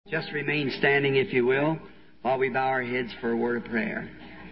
Just remain standing, if you will, while we bow our heads for a word of prayer.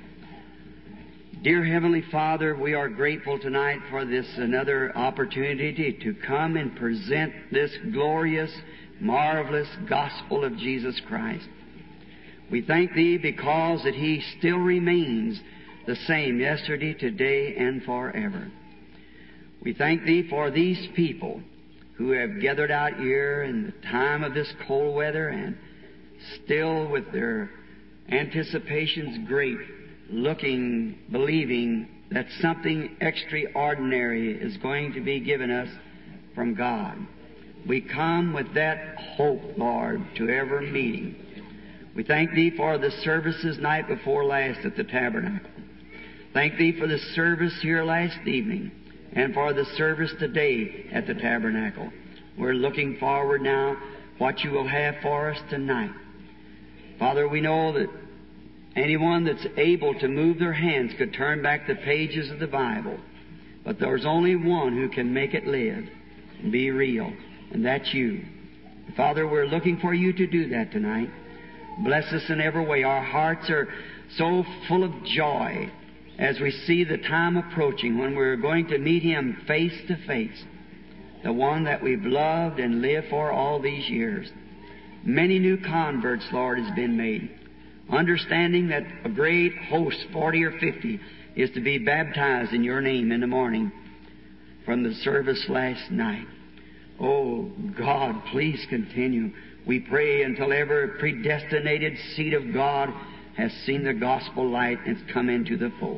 Dear Heavenly Father, we are grateful tonight for this another opportunity to come and present this glorious, marvelous gospel of Jesus Christ. We thank Thee because that He still remains the same yesterday, today, and forever. We thank Thee for these people who have gathered out here in the time of this cold weather and still with their anticipations great, looking, believing that something extraordinary is going to be given us from God. We come with that hope, Lord, to every meeting. We thank Thee for the services night before last at the Tabernacle. Thank Thee for the service here last evening and for the service today at the Tabernacle. We're looking forward now what You will have for us tonight. Father, we know that anyone that's able to move their hands could turn back the pages of the Bible. But there's only one who can make it live and be real, and that's You. Father, we're looking for You to do that tonight. Bless us in every way. Our hearts are so full of joy as we see the time approaching when we're going to meet Him face to face, the one that we've loved and lived for all these years. Many new converts, Lord, has been made, understanding that a great host, 40 or 50, is to be baptized in Your name in the morning from the service last night. Oh, God, please continue. We pray until every predestinated seed of God has seen the gospel light and come into the fold.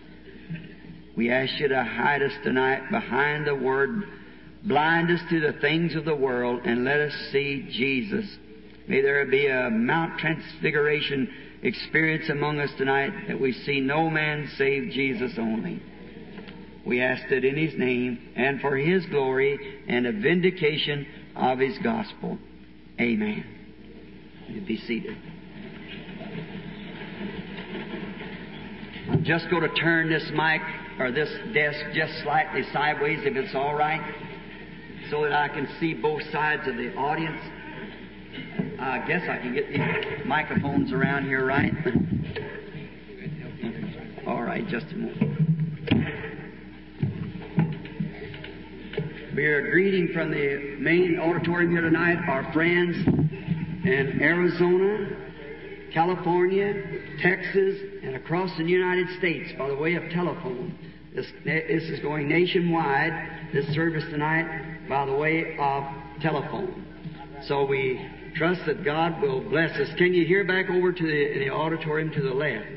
We ask You to hide us tonight behind the Word, blind us to the things of the world, and let us see Jesus. May there be a Mount Transfiguration experience among us tonight that we see no man save Jesus only. We ask it in His name and for His glory and a vindication of His gospel. Amen. You be seated. I'm just going to turn this mic or this desk just slightly sideways, if it's all right, so that I can see both sides of the audience. I guess I can get these microphones around here, right? All right, just a moment. We are greeting from the main auditorium here tonight our friends in Arizona, California, Texas, and across the United States by the way of telephone. This is going nationwide, this service tonight, by the way of telephone. So we trust that God will bless us. Can you hear back over to the auditorium to the left?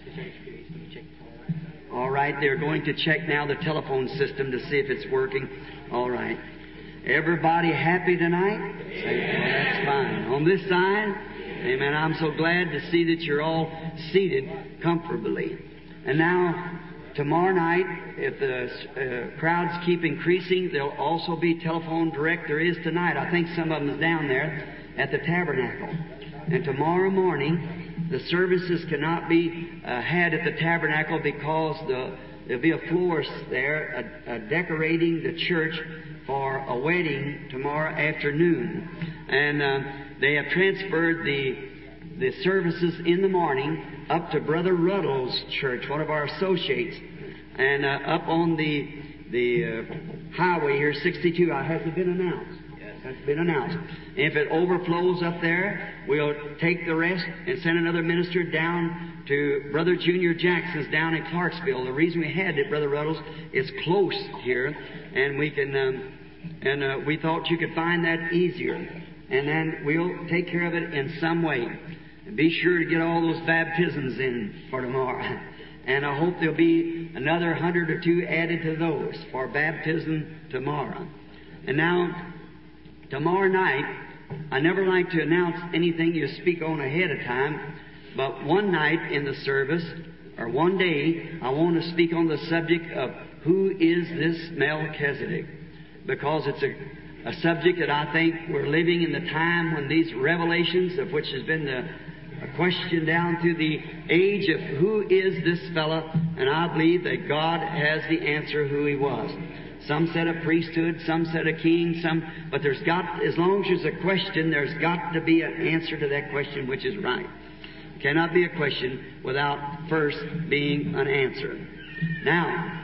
All right, they're going to check now the telephone system to see if it's working. All right. Everybody happy tonight? Well, that's fine. On this side, amen, I'm so glad to see that you're all seated comfortably. And now, tomorrow night, if the crowds keep increasing, there'll also be telephone direct. There is tonight. I think some of them is down there at the Tabernacle. And tomorrow morning, the services cannot be had at the Tabernacle because there'll be a florist there decorating the church for a wedding tomorrow afternoon. And they have transferred the services in the morning up to Brother Ruddle's church, one of our associates. And up on the highway here, 62, has it been announced? That's been announced. If it overflows up there, we'll take the rest and send another minister down to Brother Junior Jackson's down in Clarksville. The reason we had it, Brother Ruddles, is close here, and we can, we thought you could find that easier. And then we'll take care of it in some way. And be sure to get all those baptisms in for tomorrow. And I hope there'll be another 100 or 2 added to those for baptism tomorrow. And now, tomorrow night, I never like to announce anything you speak on ahead of time, but one night in the service, or one day, I want to speak on the subject of who is this Melchizedek, because it's a subject that I think we're living in the time when these revelations, of which has been a question down through the age of who is this fellow, and I believe that God has the answer who he was. Some said a priesthood, some said a king, but there's got, as long as there's a question, there's got to be an answer to that question which is right. Cannot be a question without first being an answer. Now,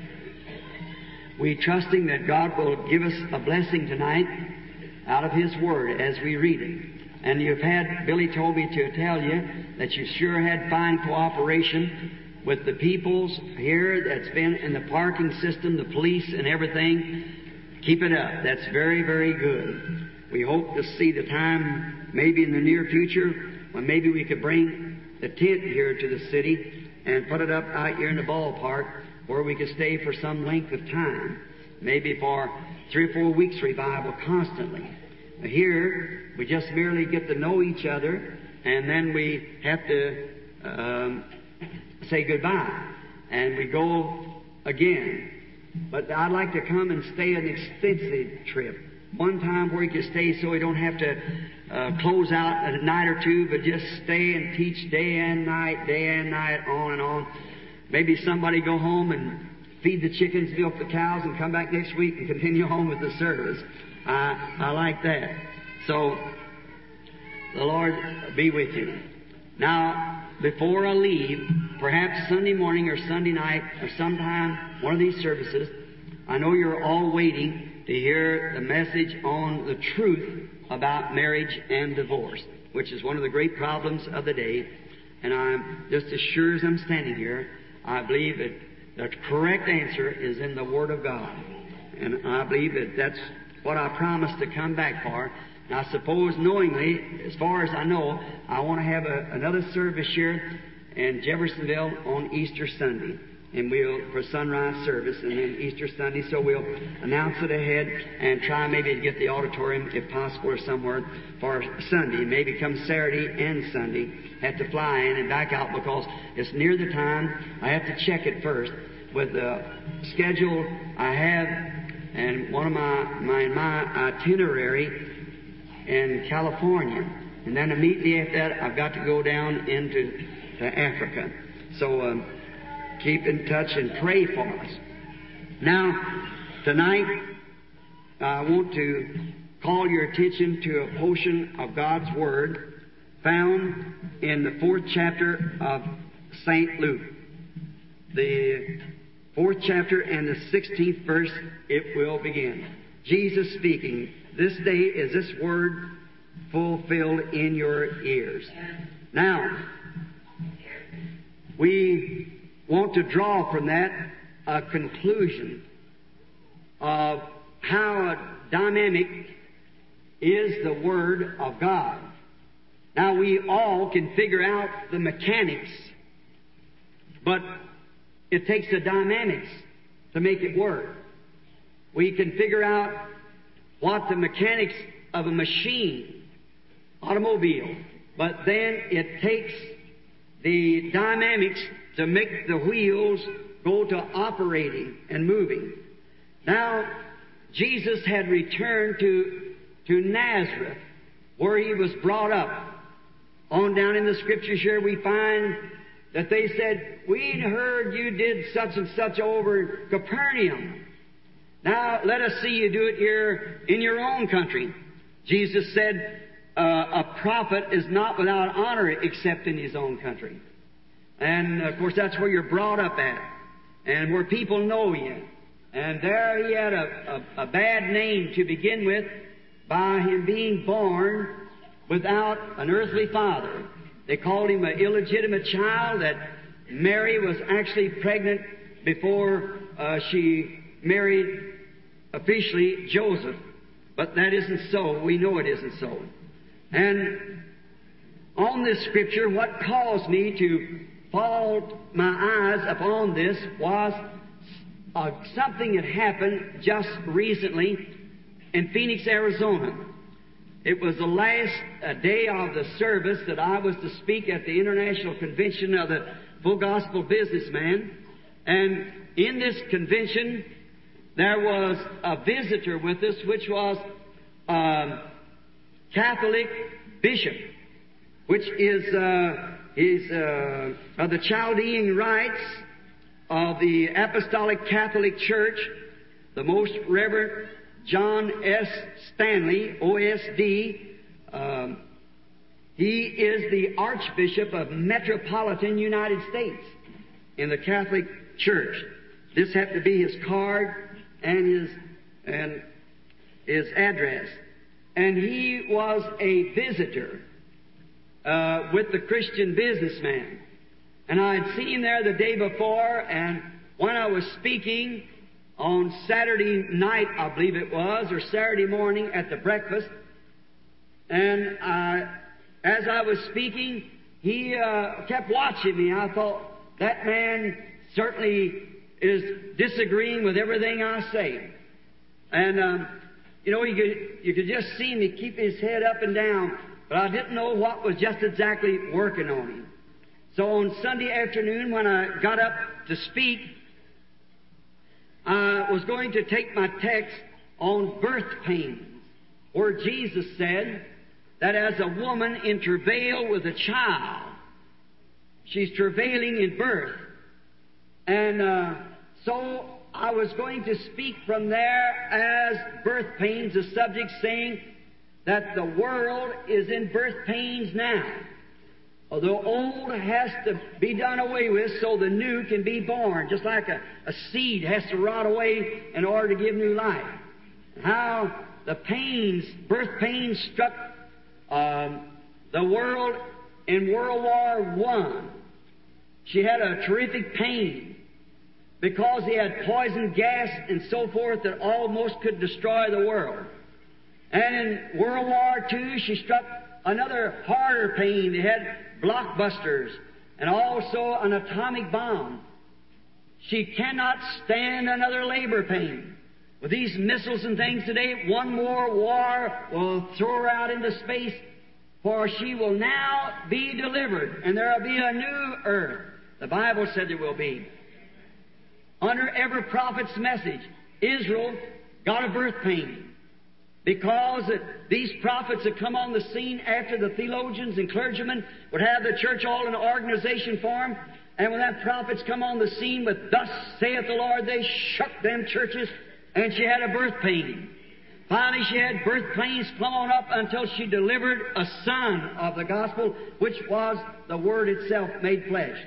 we trusting that God will give us a blessing tonight out of His Word as we read it. And Billy told me to tell you that you sure had fine cooperation with the peoples here that's been in the parking system, the police and everything. Keep it up. That's very, very good. We hope to see the time, maybe in the near future, when maybe we could bring the tent here to the city and put it up out here in the ballpark where we could stay for some length of time, maybe for 3 or 4 weeks revival constantly. Here, we just merely get to know each other, and then we have to say goodbye, and we go again. But I'd like to come and stay an extensive trip. One time where you can stay so we don't have to close out a night or two, but just stay and teach day and night, on and on. Maybe somebody go home and feed the chickens, milk the cows, and come back next week and continue on with the service. I like that. So, the Lord be with you. Now, before I leave, perhaps Sunday morning or Sunday night or sometime, one of these services, I know you're all waiting to hear the message on the truth about marriage and divorce, which is one of the great problems of the day. And I'm just as sure as I'm standing here, I believe that the correct answer is in the Word of God. And I believe that that's what I promised to come back for. And I suppose knowingly, as far as I know, I want to have another service here in Jeffersonville on Easter Sunday. And for sunrise service and then Easter Sunday. So we'll announce it ahead and try maybe to get the auditorium, if possible, or somewhere for Sunday. Maybe come Saturday and Sunday. Have to fly in and back out because it's near the time. I have to check it first with the schedule I have and one of my itinerary in California. And then immediately after that, I've got to go down into Africa. So keep in touch and pray for us. Now, tonight, I want to call your attention to a portion of God's Word found in the 4th chapter of St. Luke. The 4th chapter and the 16th verse, it will begin. Jesus speaking, "This day is this word fulfilled in your ears." Now, we want to draw from that a conclusion of how dynamic is the Word of God. Now, we all can figure out the mechanics, but it takes the dynamics to make it work. We can figure out what the mechanics of a machine, automobile, but then it takes the dynamics to make the wheels go to operating and moving. Now, Jesus had returned to Nazareth, where He was brought up. On down in the Scriptures here we find that they said, "We'd heard you did such and such over in Capernaum. Now let us see you do it here in your own country." Jesus said, "A prophet is not without honor except in his own country." And, of course, that's where you're brought up at, and where people know you. And there he had a bad name to begin with by him being born without an earthly father. They called him an illegitimate child, that Mary was actually pregnant before she married officially Joseph. But that isn't so. We know it isn't so. And on this Scripture, what caused me to fall my eyes upon this was something that happened just recently in Phoenix, Arizona. It was the last day of the service that I was to speak at the International Convention of the Full Gospel Businessman. And in this convention, there was a visitor with us, which was a Catholic bishop, which is of the Chaldean rites of the Apostolic Catholic Church, the Most Reverend John S. Stanley, OSD. He is the Archbishop of Metropolitan United States in the Catholic Church. This happened to be his card and his address. And he was a visitor with the Christian Businessman. And I had seen him there the day before, and when I was speaking on Saturday night, I believe it was, or Saturday morning at the breakfast, and as I was speaking, he kept watching me. I thought, that man certainly is disagreeing with everything I say. And, you could just see him. He keep his head up and down, but I didn't know what was just exactly working on him. So on Sunday afternoon, when I got up to speak, I was going to take my text on birth pains, where Jesus said that as a woman in travail with a child, she's travailing in birth. And so I was going to speak from there as birth pains, a subject saying that the world is in birth pains now. The old has to be done away with so the new can be born, just like a seed has to rot away in order to give new life. How the pains, birth pains struck the world in World War I. She had a terrific pain because he had poison gas and so forth that almost could destroy the world. And in World War II, she struck another harder pain. They had blockbusters and also an atomic bomb. She cannot stand another labor pain. With these missiles and things today, one more war will throw her out into space, for she will now be delivered, and there will be a new earth. The Bible said there will be. Under every prophet's message, Israel got a birth pain, because these prophets had come on the scene after the theologians and clergymen would have the church all in organization form. And when that prophets come on the scene with, "Thus saith the Lord," they shook them churches, and she had a birth pain. Finally, she had birth pains come on up until she delivered a son of the gospel, which was the Word itself made flesh.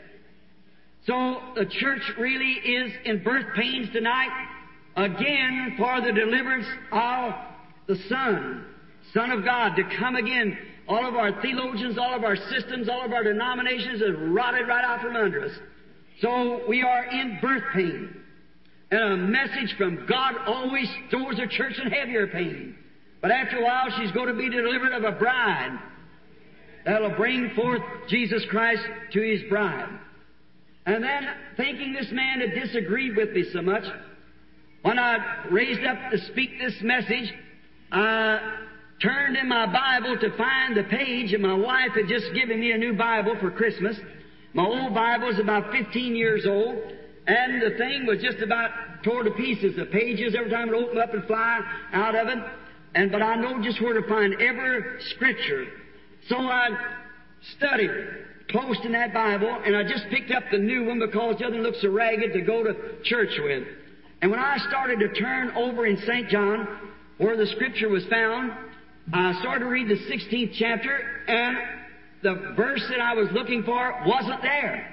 So the church really is in birth pains tonight, again, for the deliverance of the Son of God, to come again. All of our theologians, all of our systems, all of our denominations have rotted right out from under us. So we are in birth pain. And a message from God always throws a church in heavier pain. But after a while, she's going to be delivered of a bride that'll bring forth Jesus Christ to His bride. And then, thinking this man had disagreed with me so much, when I raised up to speak this message, I turned in my Bible to find the page, and my wife had just given me a new Bible for Christmas. My old Bible is about 15 years old, and the thing was just about tore to pieces. The pages, every time it would open up and fly out of it. But I know just where to find every Scripture. So I studied close in that Bible, and I just picked up the new one because the other looks so ragged to go to church with. And when I started to turn over in St. John, where the Scripture was found, I started to read the 16th chapter, and the verse that I was looking for wasn't there.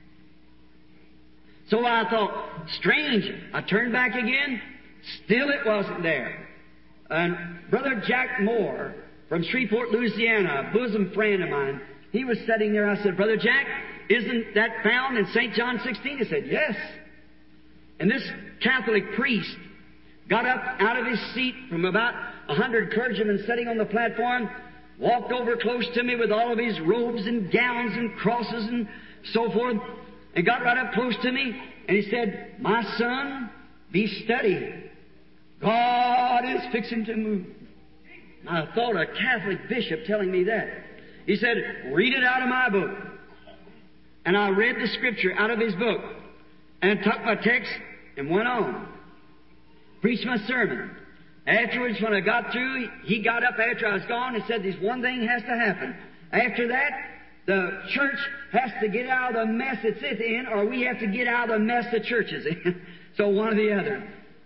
So I thought, strange. I turned back again, still it wasn't there. And Brother Jack Moore from Shreveport, Louisiana, a bosom friend of mine, he was sitting there. I said, "Brother Jack, isn't that found in St. John 16? He said, "Yes." And this Catholic priest got up out of his seat from about 100 clergymen sitting on the platform, walked over close to me with all of his robes and gowns and crosses and so forth, and got right up close to me, and he said, "My son, be steady. God is fixing to move." I thought, a Catholic bishop telling me that. He said, "Read it out of my book." And I read the Scripture out of his book, and took my text and went on. Preached my sermon. Afterwards, when I got through, he got up after I was gone and said, "This one thing has to happen. After that, the church has to get out of the mess it's in, or we have to get out of the mess the church is in." So one or the other.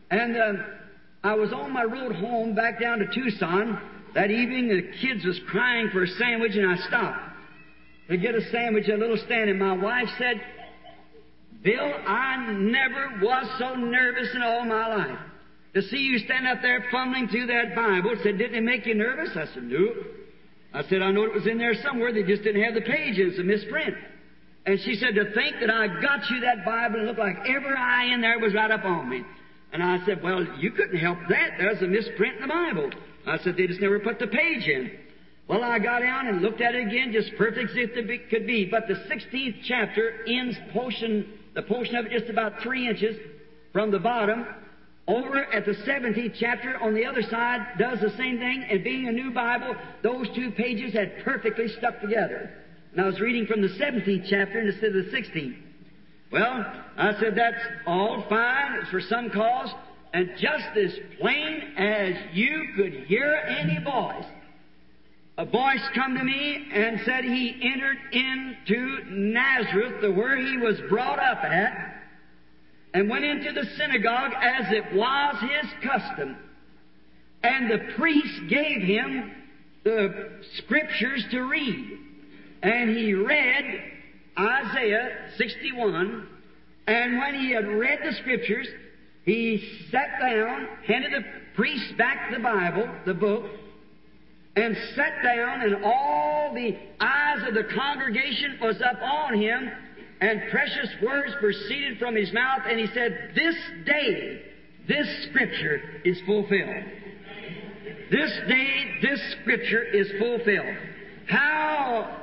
And I was on my road home back down to Tucson. That evening, the kids was crying for a sandwich, and I stopped to get a sandwich at a little stand. And my wife said, Bill, I never was so nervous in all my life. To see you stand up there fumbling through that Bible. Said, didn't it make you nervous? I said, no. I said, I know it was in there somewhere. They just didn't have the pages, a misprint. And she said, to think that I got you that Bible, it looked like every eye in there was right up on me. And I said, well, you couldn't help that. There's a misprint in the Bible. I said, they just never put the page in. Well, I got down and looked at it again, just perfect as it could be. But the 16th chapter ends the portion of it just about 3 inches from the bottom. Over at the 17th chapter on the other side does the same thing. And being a new Bible, those 2 pages had perfectly stuck together. And I was reading from the 17th chapter instead of the 16th. Well, I said, that's all fine. It's for some cause. And just as plain as you could hear any voice, a voice come to me and said he entered into Nazareth, where he was brought up at, and went into the synagogue as it was his custom. And the priest gave him the Scriptures to read. And he read Isaiah 61, and when he had read the Scriptures, he sat down, handed the priest back the Bible, the book, and sat down, and all the eyes of the congregation was up on him, and precious words proceeded from his mouth, and he said, this day, this Scripture is fulfilled. This day, this Scripture is fulfilled. How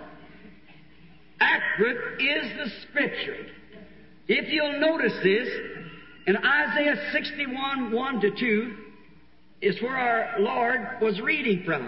accurate is the Scripture? If you'll notice this, in Isaiah 61, 1-2, is where our Lord was reading from.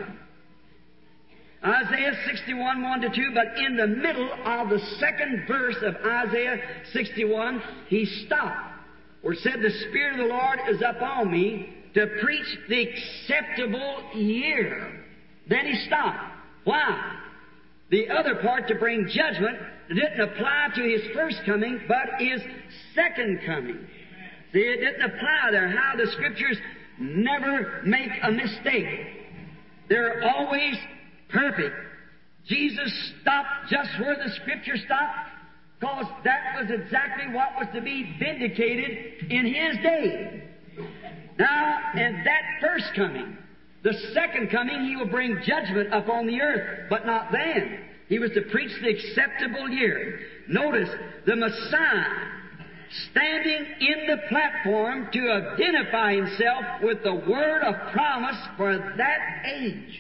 Isaiah 61, 1-2, but in the middle of the second verse of Isaiah 61, he stopped, where it said, the Spirit of the Lord is upon me to preach the acceptable year. Then he stopped. Why? The other part, to bring judgment, didn't apply to his first coming, but his second coming. See, it didn't apply there. How the Scriptures never make a mistake. They're always perfect. Jesus stopped just where the Scripture stopped, because that was exactly what was to be vindicated in his day. Now, in that first coming, the second coming, he will bring judgment upon the earth, but not then. He was to preach the acceptable year. Notice, the Messiah standing in the platform to identify himself with the word of promise for that age.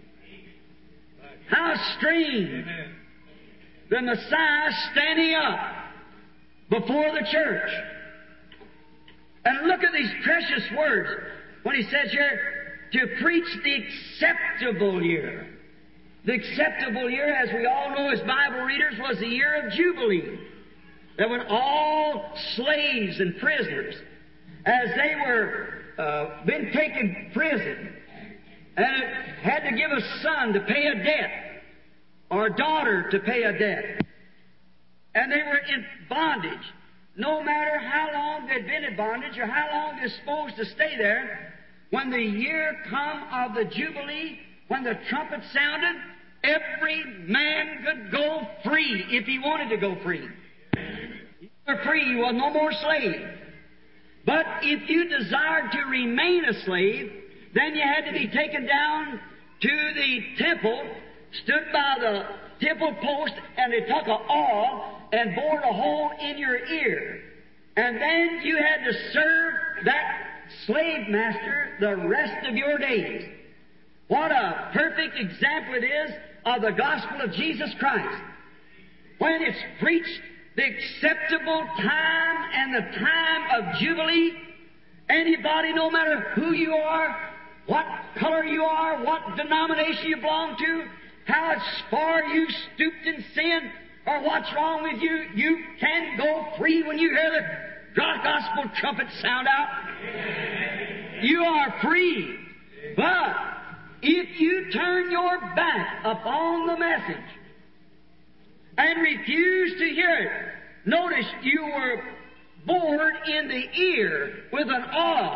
How strange. The Messiah standing up before the church. And look at these precious words when he says here, to preach the acceptable year. The acceptable year, as we all know as Bible readers, was the year of Jubilee. That when all slaves and prisoners, as they were been taken prison, and it had to give a son to pay a debt, or a daughter to pay a debt, and they were in bondage, no matter how long they'd been in bondage or how long they're supposed to stay there, when the year come of the Jubilee, when the trumpet sounded, every man could go free if he wanted to go free. You were free, you were no more slave. But if you desired to remain a slave, then you had to be taken down to the temple, stood by the temple post, and they took an awl and bored a hole in your ear. And then you had to serve that slave master the rest of your days. What a perfect example it is of the gospel of Jesus Christ. When it's preached, the acceptable time and the time of Jubilee, anybody, no matter who you are, what color you are, what denomination you belong to, how far you stooped in sin, or what's wrong with you, you can go free when you hear the gospel trumpet sound out. You are free. But if you turn your back upon the message and refuse to hear it, notice you were bored in the ear with an awl.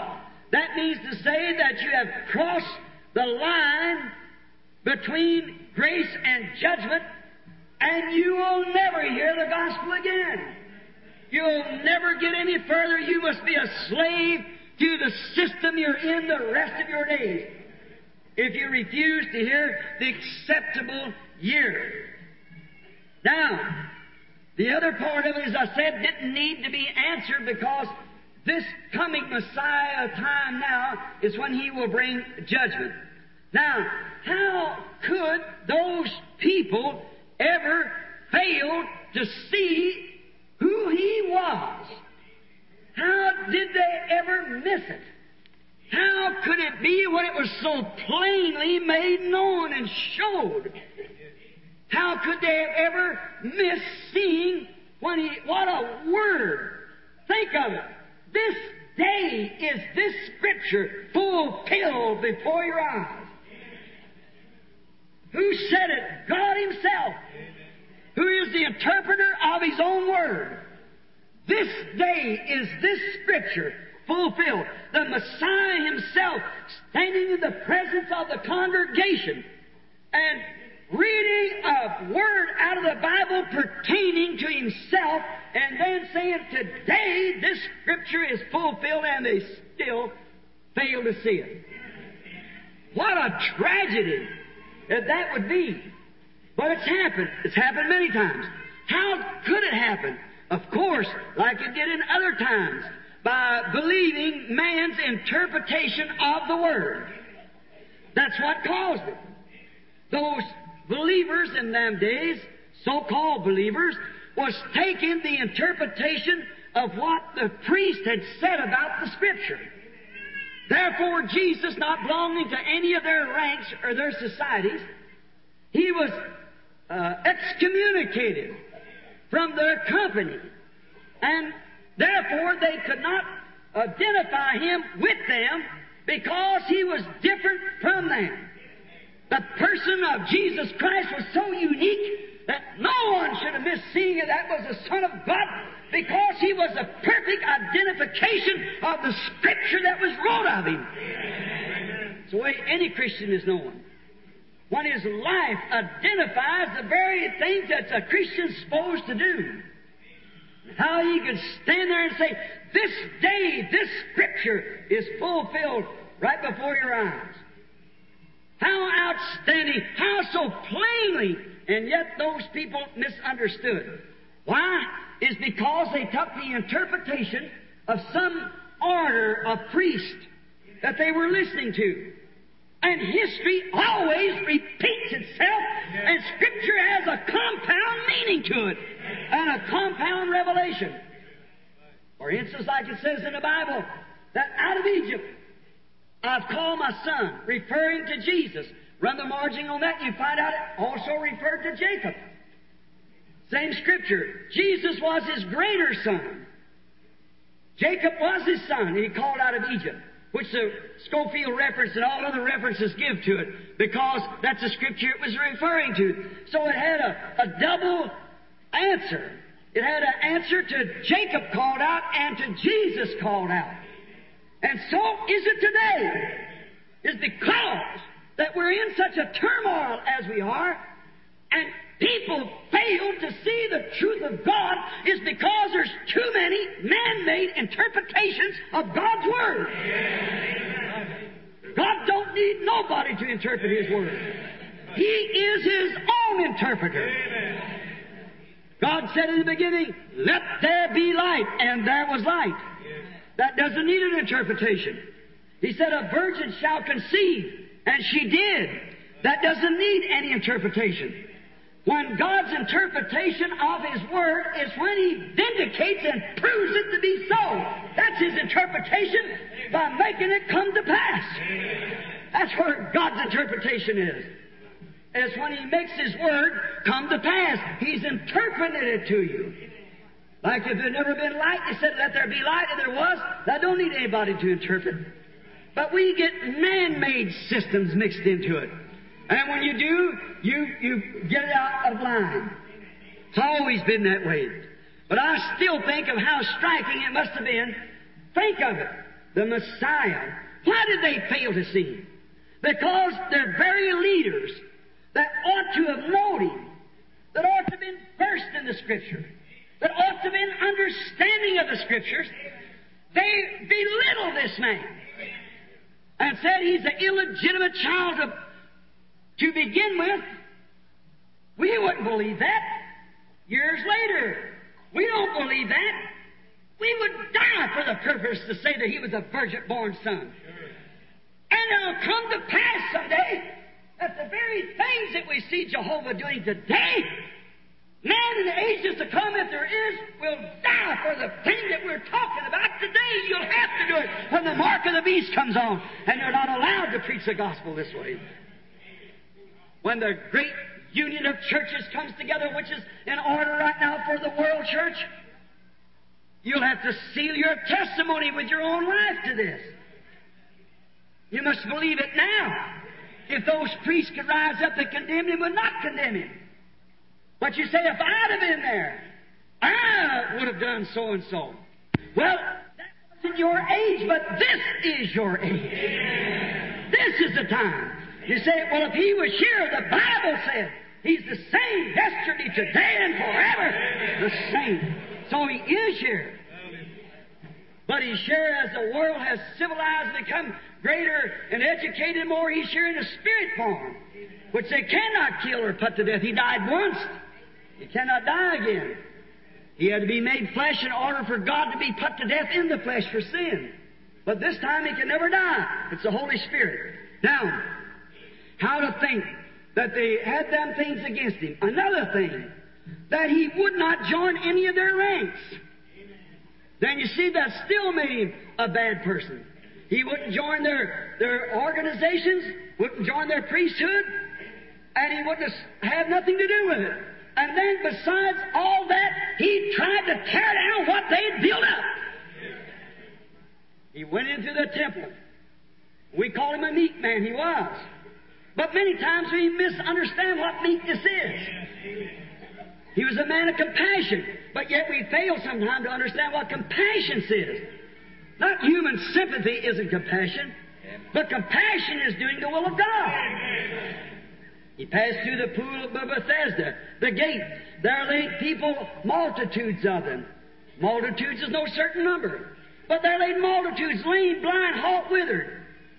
That means to say that you have crossed the line between grace and judgment, and you will never hear the gospel again. You'll never get any further. You must be a slave to the system you're in the rest of your days if you refuse to hear the acceptable year. Now, the other part of it, as I said, didn't need to be answered because this coming Messiah time now is when He will bring judgment. Now, how could those people ever fail to see who He was? How did they ever miss it? How could it be when it was so plainly made known and showed? How could they have ever missed seeing when what a word! Think of it. This day is this Scripture fulfilled before your eyes. Who said it? God Himself, who is the interpreter of His own Word. This day is this Scripture fulfilled. The Messiah Himself standing in the presence of the congregation and reading a word out of the Bible pertaining to Himself, and then saying, today this Scripture is fulfilled, and they still fail to see it. What a tragedy that would be. But it's happened. It's happened many times. How could it happen? Of course, like it did in other times, by believing man's interpretation of the Word. That's what caused it. Those believers in them days, so-called believers, was taking the interpretation of what the priest had said about the Scripture. Therefore, Jesus, not belonging to any of their ranks or their societies, He was excommunicated from their company. And therefore, they could not identify Him with them because He was different from them. The person of Jesus Christ was so unique that no one should have missed seeing it. That was the Son of God, because He was a perfect identification of the Scripture that was wrote of Him. It's the way any Christian is known. When his life identifies the very things that a Christian's supposed to do. How he could stand there and say, this day, this Scripture is fulfilled right before your eyes. How outstanding, how so plainly, and yet those people misunderstood. Why? Is because they took the interpretation of some order of priest that they were listening to. And history always repeats itself, and Scripture has a compound meaning to it, and a compound revelation. For instance, like it says in the Bible, that out of Egypt I've called my son, referring to Jesus. Run the margin on that, and you find out it also referred to Jacob. Same Scripture. Jesus was his greater son. Jacob was his son, and he called out of Egypt, which the Schofield reference and all other references give to it, because that's the Scripture it was referring to. So it had a double answer. It had an answer to Jacob called out and to Jesus called out. And so is it today. It's because that we're in such a turmoil as we are, and people fail to see the truth of God, is because there's too many man-made interpretations of God's Word. God don't need nobody to interpret His Word. He is His own interpreter. God said in the beginning, let there be light, and there was light. That doesn't need an interpretation. He said, a virgin shall conceive, and she did. That doesn't need any interpretation. When God's interpretation of His Word is when He vindicates and proves it to be so. That's His interpretation, by making it come to pass. That's where God's interpretation is. It's when He makes His Word come to pass. He's interpreted it to you. Like if there had never been light, He said, let there be light, and there was. That don't need anybody to interpret. But we get man-made systems mixed into it. And when you do, you get it out of line. It's always been that way. But I still think of how striking it must have been. Think of it. the Messiah. Why did they fail to see Him? Because their very leaders that ought to have known Him, that ought to have been versed in the Scripture, that ought to have been understanding of the Scriptures, they belittled this man and said he's an illegitimate child to begin with. We wouldn't believe that. Years later, we don't believe that. We would die for the purpose to say that he was a virgin-born son. And it'll come to pass someday that the very things that we see Jehovah doing today, man in the ages to come, if there is, will die for the thing that we're talking about today. You'll have to do it when the mark of the beast comes on, and you're not allowed to preach the gospel this way. When the great union of churches comes together, which is in order right now for the world church, you'll have to seal your testimony with your own life to this. You must believe it now. If those priests could rise up and condemn him, would not condemn him. But you say, if I'd have been there, I would have done so and so. Well, that wasn't your age, but this is your age. This is the time. You say, well, if he was here, the Bible said he's the same yesterday, today, and forever. The same. So he is here. But he's here as the world has civilized and become greater and educated more. He's here in a spirit form, which they cannot kill or put to death. He died once. He cannot die again. He had to be made flesh in order for God to be put to death in the flesh for sin. But this time he can never die. It's the Holy Spirit. Now, how to think that they had them things against him. Another thing, that he would not join any of their ranks. Then you see, that still made him a bad person. He wouldn't join their organizations, wouldn't join their priesthood, and he wouldn't have nothing to do with it. And then besides all that, he tried to tear down what they'd built up. He went into the temple. We call him a meek man. He was. But many times we misunderstand what meekness is. He was a man of compassion, but yet we fail sometimes to understand what compassion is. Not human sympathy isn't compassion, but compassion is doing the will of God. He passed through the pool of Bethesda, the gate. There lay people, multitudes of them. Multitudes is no certain number. But there lay multitudes, lame, blind, halt, withered.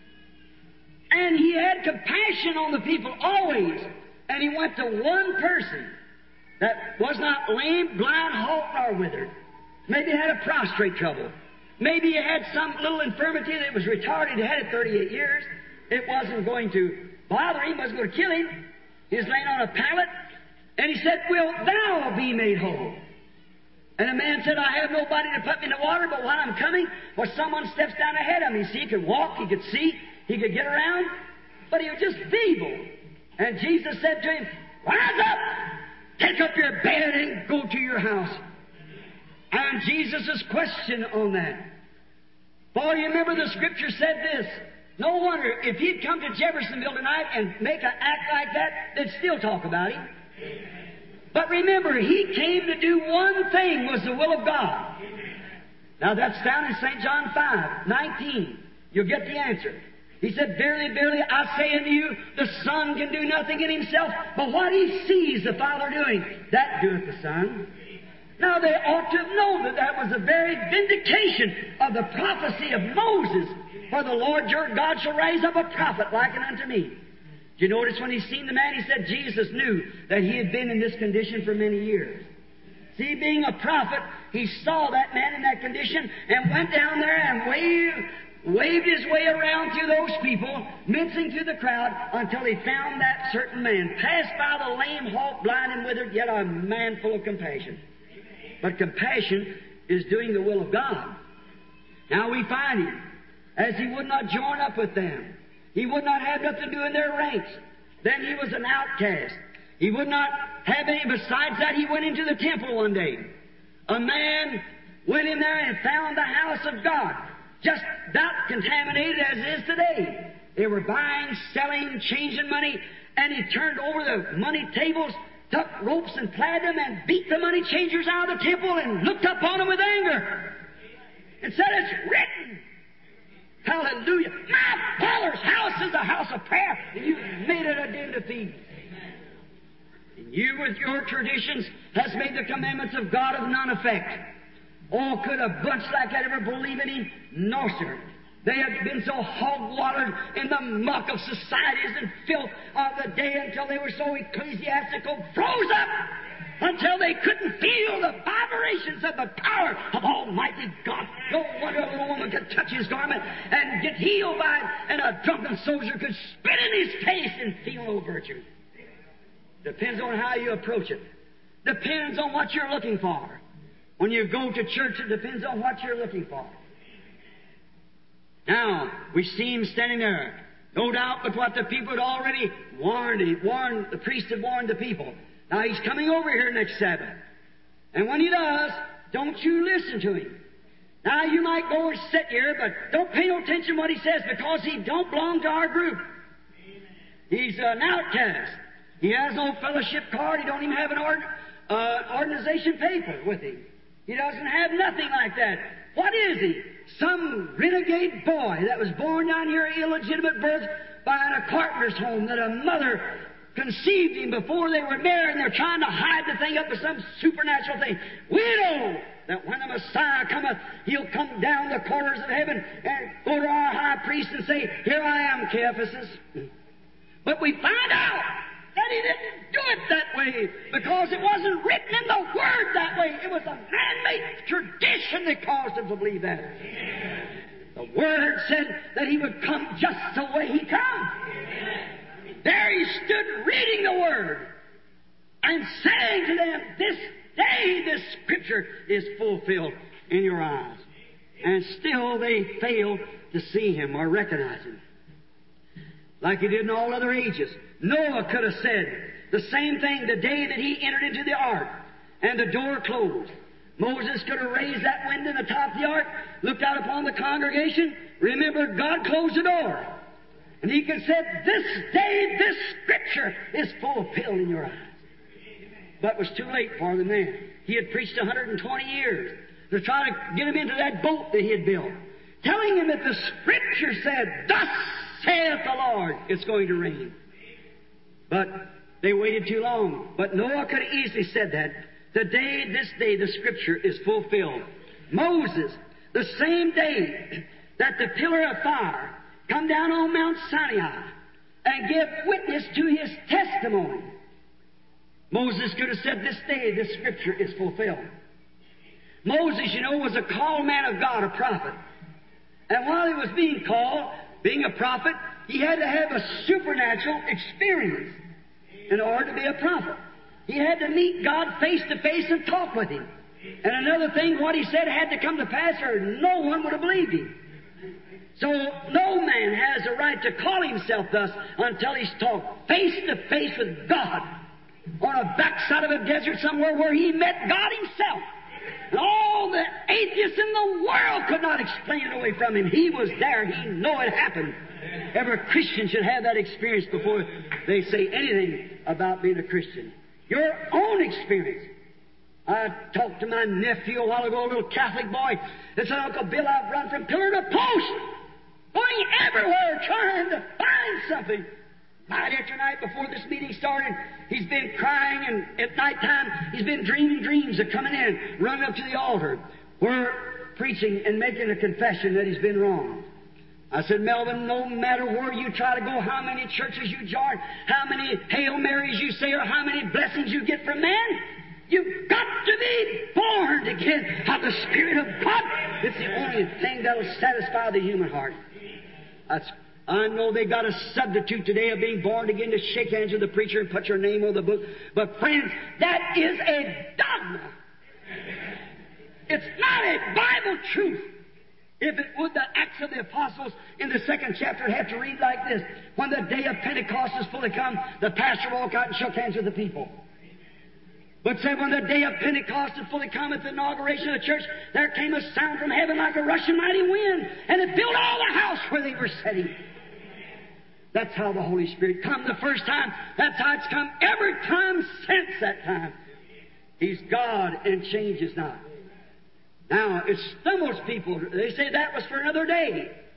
And he had compassion on the people always. And he went to one person that was not lame, blind, halt, nor withered. Maybe had a prostrate trouble. Maybe he had some little infirmity that was retarded. He had it 38 years. It wasn't going to bother him. It wasn't going to kill him. He was laying on a pallet. And he said, "Wilt thou be made whole?" And the man said, "I have nobody to put me in the water, but while I'm coming, well, someone steps down ahead of me." See, he could walk, he could see, he could get around, but he was just feeble. And Jesus said to him, "Rise up, take up your bed and go to your house." And Jesus' question on that. For you remember the Scripture said this. No wonder if he'd come to Jeffersonville tonight and make an act like that, they'd still talk about him. But remember, he came to do one thing, was the will of God. Now that's found in St. John 5:19. You'll get the answer. He said, "Verily, verily, I say unto you, the Son can do nothing in himself, but what he sees the Father doing, that doeth the Son." Now they ought to have known that that was the very vindication of the prophecy of Moses. For the Lord your God shall raise up a prophet like unto me. Did you notice when he seen the man, he said Jesus knew that he had been in this condition for many years. See, being a prophet, he saw that man in that condition and went down there and waved his way around through those people, mincing through the crowd until he found that certain man. Passed by the lame, halt, blind, and withered, yet a man full of compassion. But compassion is doing the will of God. Now we find him, as he would not join up with them. He would not have nothing to do in their ranks. Then he was an outcast. He would not have any. Besides that, he went into the temple one day. A man went in there and found the house of God, just about contaminated as it is today. They were buying, selling, changing money, and he turned over the money tables, took ropes and plaited them, and beat the money changers out of the temple and looked up on them with anger and said, "It's written, Hallelujah. My Father's house is a house of prayer, and you've made it a den of thieves. And you, with your traditions, has made the commandments of God of none effect. Oh, could a bunch like that ever believe in Him? No, sir. They had been so hog-watered in the muck of societies and filth of the day until they were so ecclesiastical, froze up, until they couldn't feel the vibrations of the power of Almighty God. No wonder a little woman could touch His garment and get healed by it, and a drunken soldier could spit in His face and feel no virtue. Depends on how you approach it. Depends on what you're looking for. When you go to church, it depends on what you're looking for. Now, we see Him standing there, no doubt with what the people had already warned. The priest had warned the people. Now, He's coming over here next Sabbath. And when He does, don't you listen to Him. Now, you might go and sit here, but don't pay no attention to what He says, because He don't belong to our group. He's an outcast. He has no fellowship card. He don't even have an organization paper with him. He doesn't have nothing like that. What is he? Some renegade boy that was born down here illegitimate birth by a carpenter's home, that a mother conceived him before they were married, and they're trying to hide the thing up with some supernatural thing. We know that when the Messiah cometh, He'll come down the corners of heaven and go to our high priest and say, "Here I am, Caiaphas." But we find out that He didn't do it that way, because it wasn't written in the Word that way. It was a man-made tradition that caused them to believe that. The Word said that He would come just the way He come. There He stood reading the Word and saying to them, "This day this Scripture is fulfilled in your eyes." And still they failed to see Him or recognize Him. Like He did in all other ages. Noah could have said the same thing the day that he entered into the ark and the door closed. Moses could have raised that window in the top of the ark, looked out upon the congregation, remembered God closed the door. And he could have said, "This day this Scripture is fulfilled in your eyes." But it was too late for the man. He had preached 120 years to try to get him into that boat that he had built, telling him that the Scripture said, "Thus saith the Lord, it's going to rain." But they waited too long. But Noah could have easily said that. This day, the Scripture is fulfilled. Moses, the same day that the pillar of fire come down on Mount Sinai and give witness to his testimony, Moses could have said, "This day, this Scripture is fulfilled." Moses, you know, was a called man of God, a prophet. And while he was being called, being a prophet, he had to have a supernatural experience in order to be a prophet. He had to meet God face to face and talk with Him. And another thing, what he said had to come to pass, or no one would have believed him. So no man has a right to call himself thus until he's talked face to face with God on a backside of a desert somewhere where he met God Himself. And all the atheists in the world could not explain it away from him. He was there. He knew it happened. Every Christian should have that experience before they say anything about being a Christian. Your own experience. I talked to my nephew a while ago, a little Catholic boy, and said, "Uncle Bill, I've run from pillar to post, going everywhere trying to find something." Night after night before this meeting started, he's been crying, and at night time he's been dreaming dreams of coming in, running up to the altar. We're preaching and making a confession that he's been wrong. I said, "Melvin, no matter where you try to go, how many churches you join, how many Hail Marys you say, or how many blessings you get from man, you've got to be born again of the Spirit of God. It's the only thing that'll satisfy the human heart." I know they got a substitute today of being born again to shake hands with the preacher and put your name on the book. But friends, that is a dogma. It's not a Bible truth. If it would, the Acts of the Apostles in the 2nd chapter have to read like this. When the day of Pentecost is fully come, the pastor walked out and shook hands with the people. But said, when the day of Pentecost is fully come at the inauguration of the church, there came a sound from heaven like a rushing mighty wind, and it filled all the house where they were sitting. That's how the Holy Spirit come the first time. That's how it's come every time since that time. He's God and changes not. Now, it stumbles people. They say that was for another day.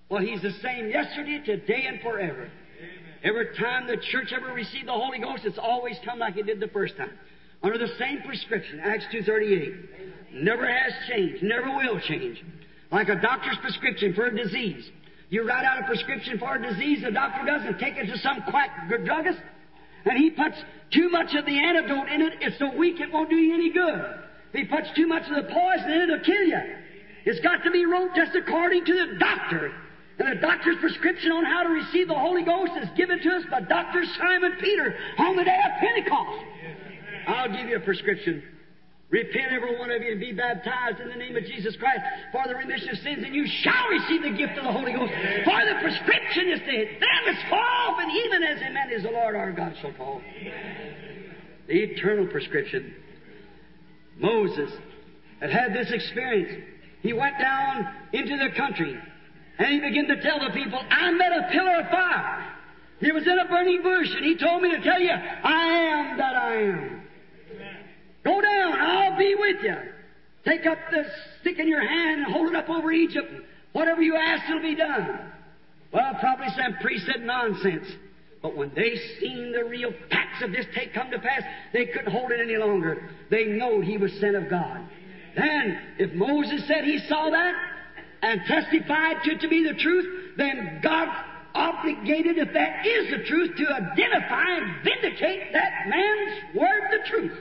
Well, He's the same yesterday, today, and forever. Every time the church ever received the Holy Ghost, it's always come like it did the first time. Under the same prescription, Acts 2:38. Never has changed, never will change. Like a doctor's prescription for a disease. You write out a prescription for a disease, the doctor doesn't take it to some quack druggist, and he puts too much of the antidote in it. It's so weak it won't do you any good. If he puts too much of the poison in it, it'll kill you. It's got to be wrote just according to the doctor. And the doctor's prescription on how to receive the Holy Ghost is given to us by Dr. Simon Peter on the day of Pentecost. I'll give you a prescription. Repent, every one of you, and be baptized in the name of Jesus Christ for the remission of sins, and you shall receive the gift of the Holy Ghost. For the prescription is to them is called, and even as amen is the Lord our God shall call. The eternal prescription. Moses had this experience. He went down into the country, and he began to tell the people, I met a pillar of fire. He was in a burning bush, and he told me to tell you, I am that I am. Go down, I'll be with you. Take up the stick in your hand and hold it up over Egypt. Whatever you ask, it'll be done. Well, probably some priest said nonsense. But when they seen the real facts of this take come to pass, they couldn't hold it any longer. They knowed he was sent of God. Then, if Moses said he saw that and testified to it to be the truth, then God obligated, if that is the truth, to identify and vindicate that man's word the truth.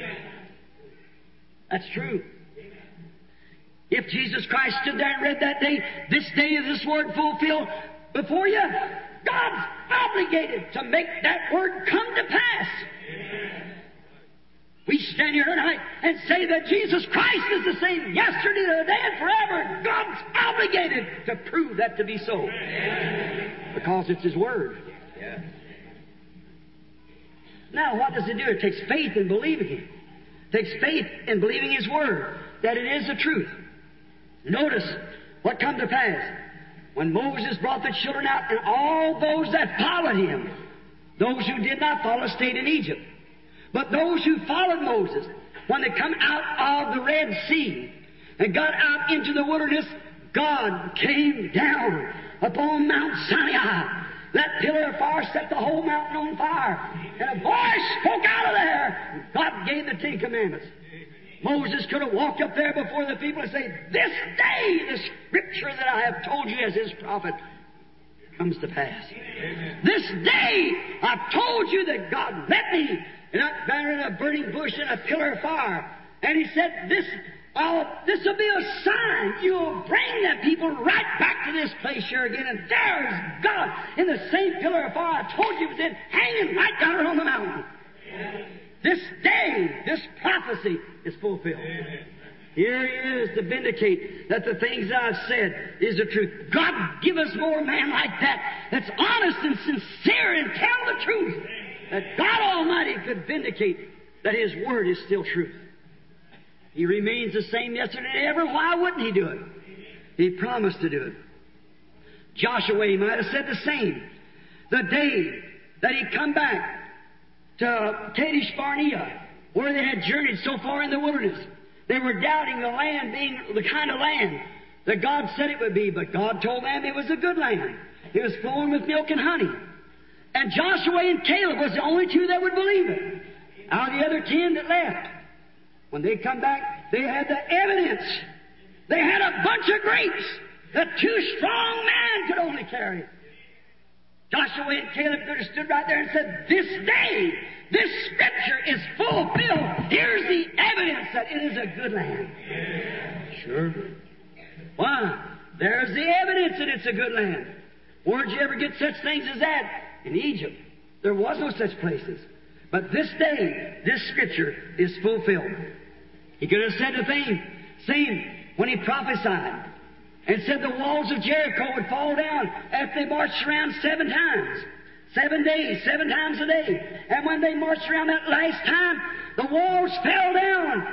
That's true. If Jesus Christ stood there and read that day, this day is this word fulfilled before you, God's obligated to make that word come to pass. We stand here tonight and say that Jesus Christ is the same yesterday, today, and forever. God's obligated to prove that to be so. Because it's His Word. Now, what does it do? It takes faith in believing Him. It takes faith in believing His Word, that it is the truth. Notice what come to pass. When Moses brought the children out, and all those that followed him, those who did not follow stayed in Egypt. But those who followed Moses, when they come out of the Red Sea and got out into the wilderness, God came down upon Mount Sinai. That pillar of fire set the whole mountain on fire. And a voice spoke out of there. God gave the Ten Commandments. Moses could have walked up there before the people and said, this day the Scripture that I have told you as His prophet comes to pass. This day I've told you that God met me in a burning bush and a pillar of fire. And He said, this will be a sign. You'll bring them people right back to this place here again. And there's God in the same pillar of fire I told you was in, hanging right down on the mountain. This day, this prophecy is fulfilled. Here He is to vindicate that the things I've said is the truth. God, give us more man like that, that's honest and sincere and tell the truth. That God Almighty could vindicate that His Word is still truth. He remains the same yesterday and ever. Why wouldn't He do it? He promised to do it. Joshua, he might have said the same. The day that he come back to Kadesh Barnea, where they had journeyed so far in the wilderness, they were doubting the land being the kind of land that God said it would be, but God told them it was a good land. It was flowing with milk and honey. And Joshua and Caleb was the only two that would believe it. Out of the other 10 that left, when they come back, they had the evidence. They had a bunch of grapes that 2 strong men could only carry. Joshua and Caleb could have stood right there and said, this day, this Scripture is fulfilled. Here's the evidence that it is a good land. Sure. Why? There's the evidence that it's a good land. Where'd you ever get such things as that? In Egypt. There was no such places. But this day, this Scripture is fulfilled. He could have said the same when he prophesied and said the walls of Jericho would fall down after they marched around 7 times. 7 days, 7 times a day. And when they marched around that last time, the walls fell down.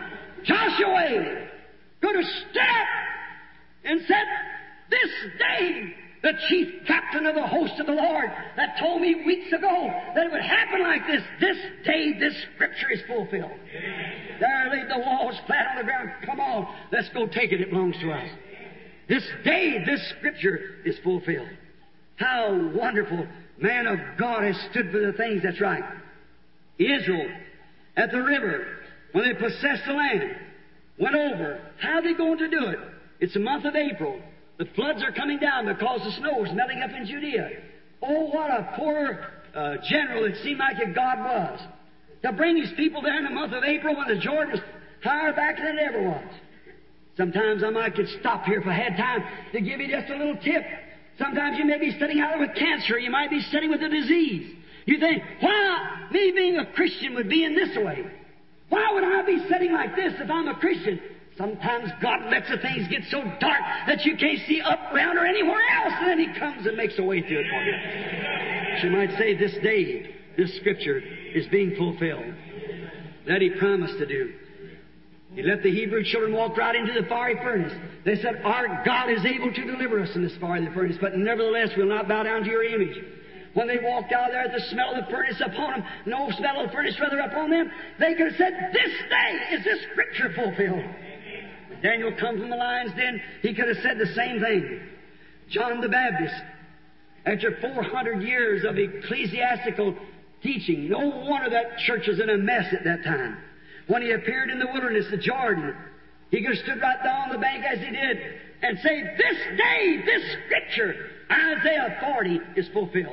Joshua could have stood up and said, this day, the chief captain of the host of the Lord that told me weeks ago that it would happen like this day, this Scripture is fulfilled. There laid the walls flat on the ground. Come on, let's go take it. It belongs to us. This day, this Scripture is fulfilled. How wonderful man of God has stood for the things that's right. Israel, at the river, when they possessed the land, went over. How are they going to do it? It's the month of April. The floods are coming down because the snow is melting up in Judea. Oh, what a poor general it seemed like a God was. To bring his people there in the month of April when the Jordan was higher back than it ever was. Sometimes I might could stop here if I had time to give you just a little tip. Sometimes you may be sitting out there with cancer. You might be sitting with a disease. You think, why me being a Christian would be in this way? Why would I be sitting like this if I'm a Christian? Sometimes God lets the things get so dark that you can't see up, round, or anywhere else, and then He comes and makes a way through it for you. She might say, this day, this Scripture is being fulfilled. That He promised to do. He let the Hebrew children walk right into the fiery furnace. They said, our God is able to deliver us in this fiery furnace, but nevertheless we'll not bow down to your image. When they walked out there, the smell of the furnace upon them, no smell of the furnace rather upon them, they could have said, this day is this Scripture fulfilled. When Daniel come from the lion's den, he could have said the same thing. John the Baptist, after 400 years of ecclesiastical teaching, no wonder that church was in a mess at that time. When he appeared in the wilderness of Jordan, he could have stood right down on the bank as he did and say, this day, this Scripture, Isaiah 40, is fulfilled.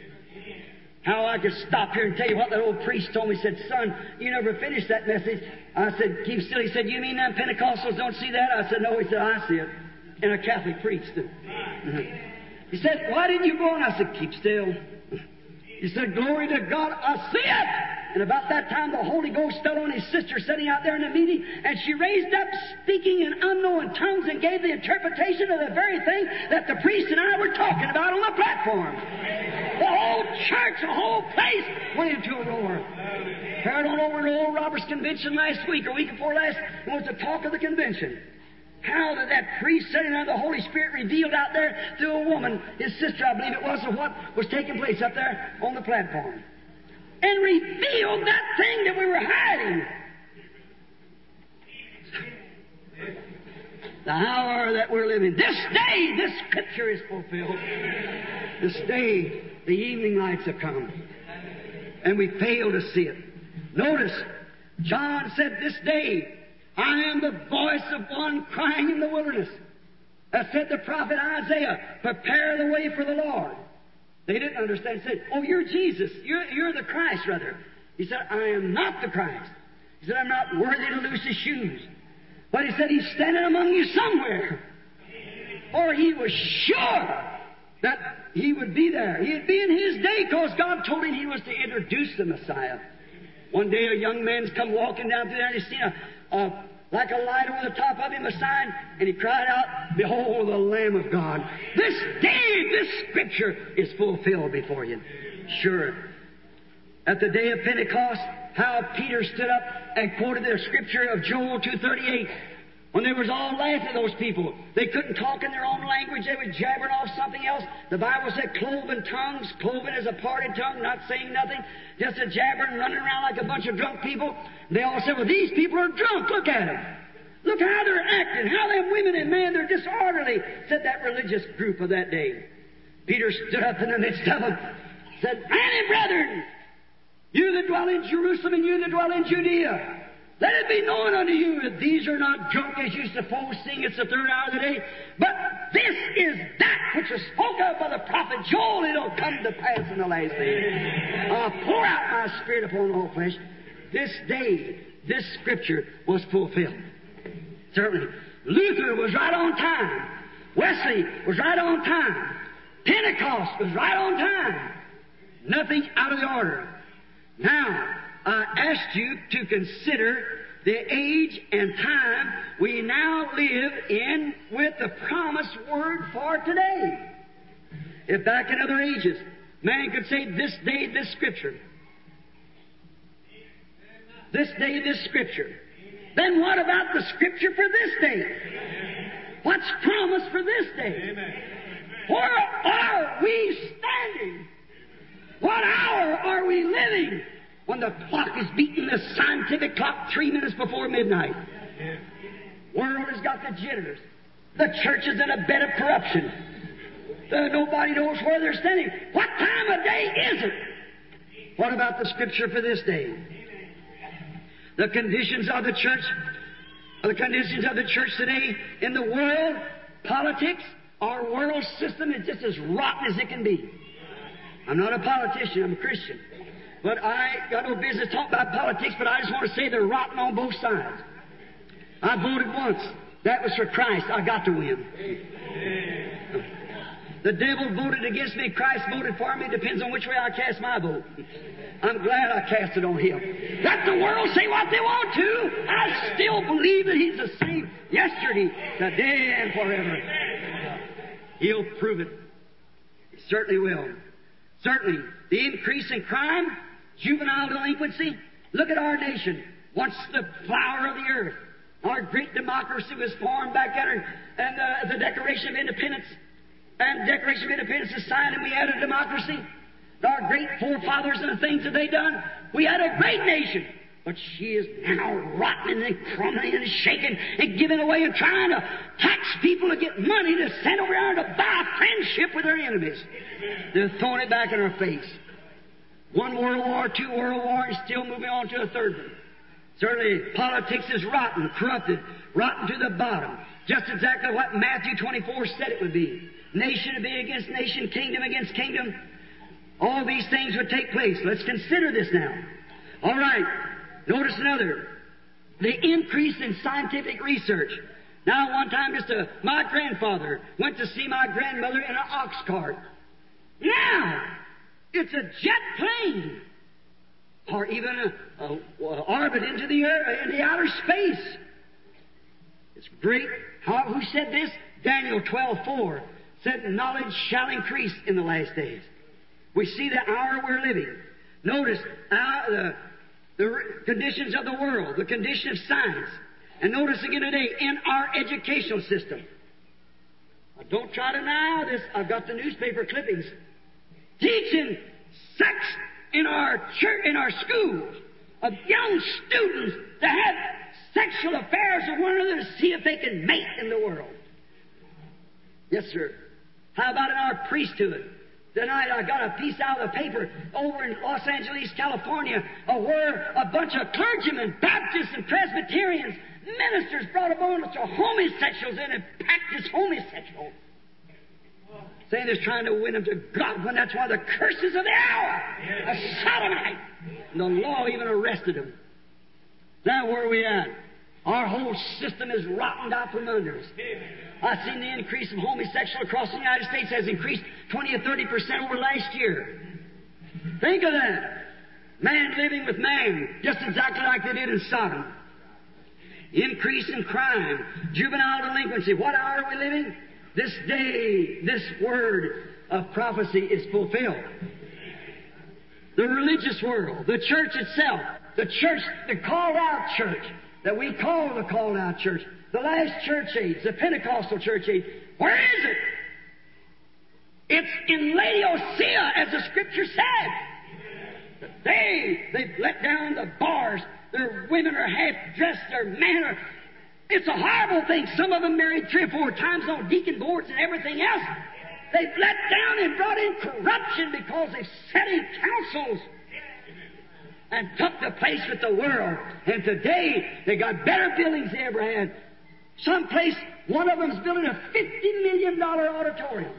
How I could stop here and tell you what that old priest told me. He said, son, you never finished that message. I said, keep still. He said, you mean them Pentecostals don't see that? I said, no. He said, I see it. And a Catholic priest. He said, why didn't you go? And I said, keep still. He said, glory to God, I see it. And about that time, the Holy Ghost fell on his sister sitting out there in the meeting, and she raised up speaking in unknown tongues and gave the interpretation of the very thing that the priest and I were talking about on the platform. The whole church, the whole place went into a roar. Heard on over to Old Robert's convention last week, or week before last, and was the talk of the convention. How did that priest sitting there, the Holy Spirit revealed out there through a woman, his sister, I believe it was, of what was taking place up there on the platform. And revealed that thing that we were hiding. The hour that we're living. This day, this Scripture is fulfilled. This day, the evening lights have come. And we fail to see it. Notice, John said, this day, I am the voice of one crying in the wilderness. That said the prophet Isaiah, prepare the way for the Lord. They didn't understand. He said, oh, you're Jesus. You're the Christ, rather. He said, I am not the Christ. He said, I'm not worthy to loose his shoes. But he said, he's standing among you somewhere. Or he was sure that he would be there. He'd be in his day because God told him he was to introduce the Messiah. One day a young man's come walking down through there and he's seen like a light over the top of him, a sign, and he cried out, behold the Lamb of God. This day, this Scripture is fulfilled before you. Sure. At the day of Pentecost, how Peter stood up and quoted the Scripture of Joel 2:38. When they was all laughing at those people. They couldn't talk in their own language. They were jabbering off something else. The Bible said cloven tongues. Cloven is a parted tongue, not saying nothing. Just a jabbering, running around like a bunch of drunk people. They all said, well, these people are drunk. Look at them. Look how they're acting. How them women and men, they're disorderly, said that religious group of that day. Peter stood up in the midst of them, said, men and brethren, you that dwell in Jerusalem and you that dwell in Judea, let it be known unto you that these are not drunk as you suppose, seeing it's the third hour of the day, but this is that which was spoken of by the prophet Joel. It'll come to pass in the last day. I'll pour out my Spirit upon all flesh. This day, this Scripture was fulfilled. Certainly. Luther was right on time. Wesley was right on time. Pentecost was right on time. Nothing out of the order. Now, I asked you to consider the age and time we now live in with the promised word for today. If back in other ages, man could say, this day, this Scripture. This day, this Scripture. Then what about the Scripture for this day? What's promised for this day? Where are we standing? What hour are we living? When the clock is beating the scientific clock 3 minutes before midnight. World has got the jitters. The church is in a bed of corruption. Nobody knows where they're standing. What time of day is it? What about the Scripture for this day? The conditions of the church today in the world, politics, our world system is just as rotten as it can be. I'm not a politician, I'm a Christian. But I got no business talking about politics, but I just want to say they're rotten on both sides. I voted once. That was for Christ. I got to win. The devil voted against me. Christ voted for me. Depends on which way I cast my vote. I'm glad I cast it on Him. Let the world say what they want to. I still believe that He's the same yesterday, today, and forever. He'll prove it. He certainly will. Certainly. The increase in crime, juvenile delinquency. Look at our nation. Once the flower of the earth. Our great democracy was formed back there, and the Declaration of Independence. And the Declaration of Independence is signed, and we had a democracy. Our great forefathers and the things that they done, we had a great nation. But she is now rotten and crumbling and shaking and giving away and trying to tax people to get money to send over there to buy friendship with their enemies. They're throwing it back in our face. One world war, two world war, and still moving on to a third one. Certainly, politics is rotten, corrupted, rotten to the bottom. Just exactly what Matthew 24 said it would be. Nation would be against nation, kingdom against kingdom. All these things would take place. Let's consider this now. All right. Notice another. The increase in scientific research. Now, one time, my grandfather went to see my grandmother in an ox cart. Now, it's a jet plane. Or even an orbit into the air, in the outer space. It's great. Who said this? Daniel 12:4 said, knowledge shall increase in the last days. We see the hour we're living. Notice the conditions of the world, the condition of science. And notice again today, in our educational system. Now, don't try to deny this. I've got the newspaper clippings. Teaching sex in our church, in our schools, of young students to have sexual affairs with one another to see if they can mate in the world. Yes, sir. How about in our priesthood? Tonight I got a piece out of the paper over in Los Angeles, California, where a bunch of clergymen, Baptists and Presbyterians, ministers brought a bunch of homosexuals in and practiced homosexual. Saying they're trying to win them to God when that's one of the curses of the hour. A sodomite. And the law even arrested them. Now where are we at? Our whole system is rotted out from under us. I've seen the increase of homosexual across the United States has increased 20 or 30% over last year. Think of that. Man living with man, just exactly like they did in Sodom. Increase in crime, juvenile delinquency. What hour are we living? This day, this word of prophecy is fulfilled. The religious world, the church itself, the church, the called out church, that we call the called out church, the last church age, the Pentecostal church age. Where is it? It's in Laodicea, as the Scripture said. They've let down the bars. Their women are half-dressed. Their men are... It's a horrible thing. Some of them married 3 or 4 times on deacon boards and everything else. They've let down and brought in corruption because they've set in councils and took the place with the world. And today, they got better buildings they ever had. Someplace, one of them's building a $50 million auditorium.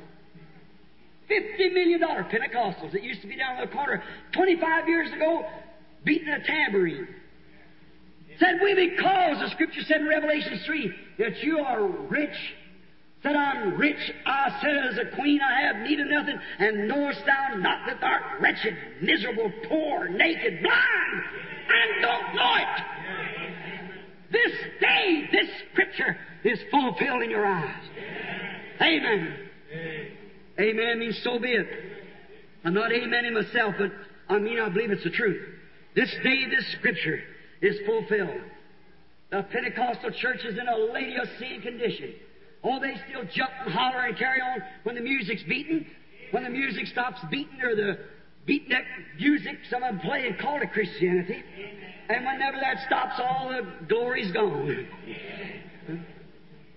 $50 million. Pentecostals. It used to be down on the corner 25 years ago, beating a tambourine. Said we because the Scripture said in Revelation 3 that you are rich. Said I'm rich. I said as a queen I have need of nothing. And knowest thou not that thou art wretched, miserable, poor, naked, blind, and don't know it. This day, this Scripture is fulfilled in your eyes. Amen. Amen means so be it. I'm not amening myself, but I believe it's the truth. This day, this Scripture is fulfilled. The Pentecostal church is in a Laodicean condition. Oh, they still jump and holler and carry on when the music's beating. When the music stops beating, or the beatnik music, some of them play and call it Christianity. And whenever that stops, all the glory's gone.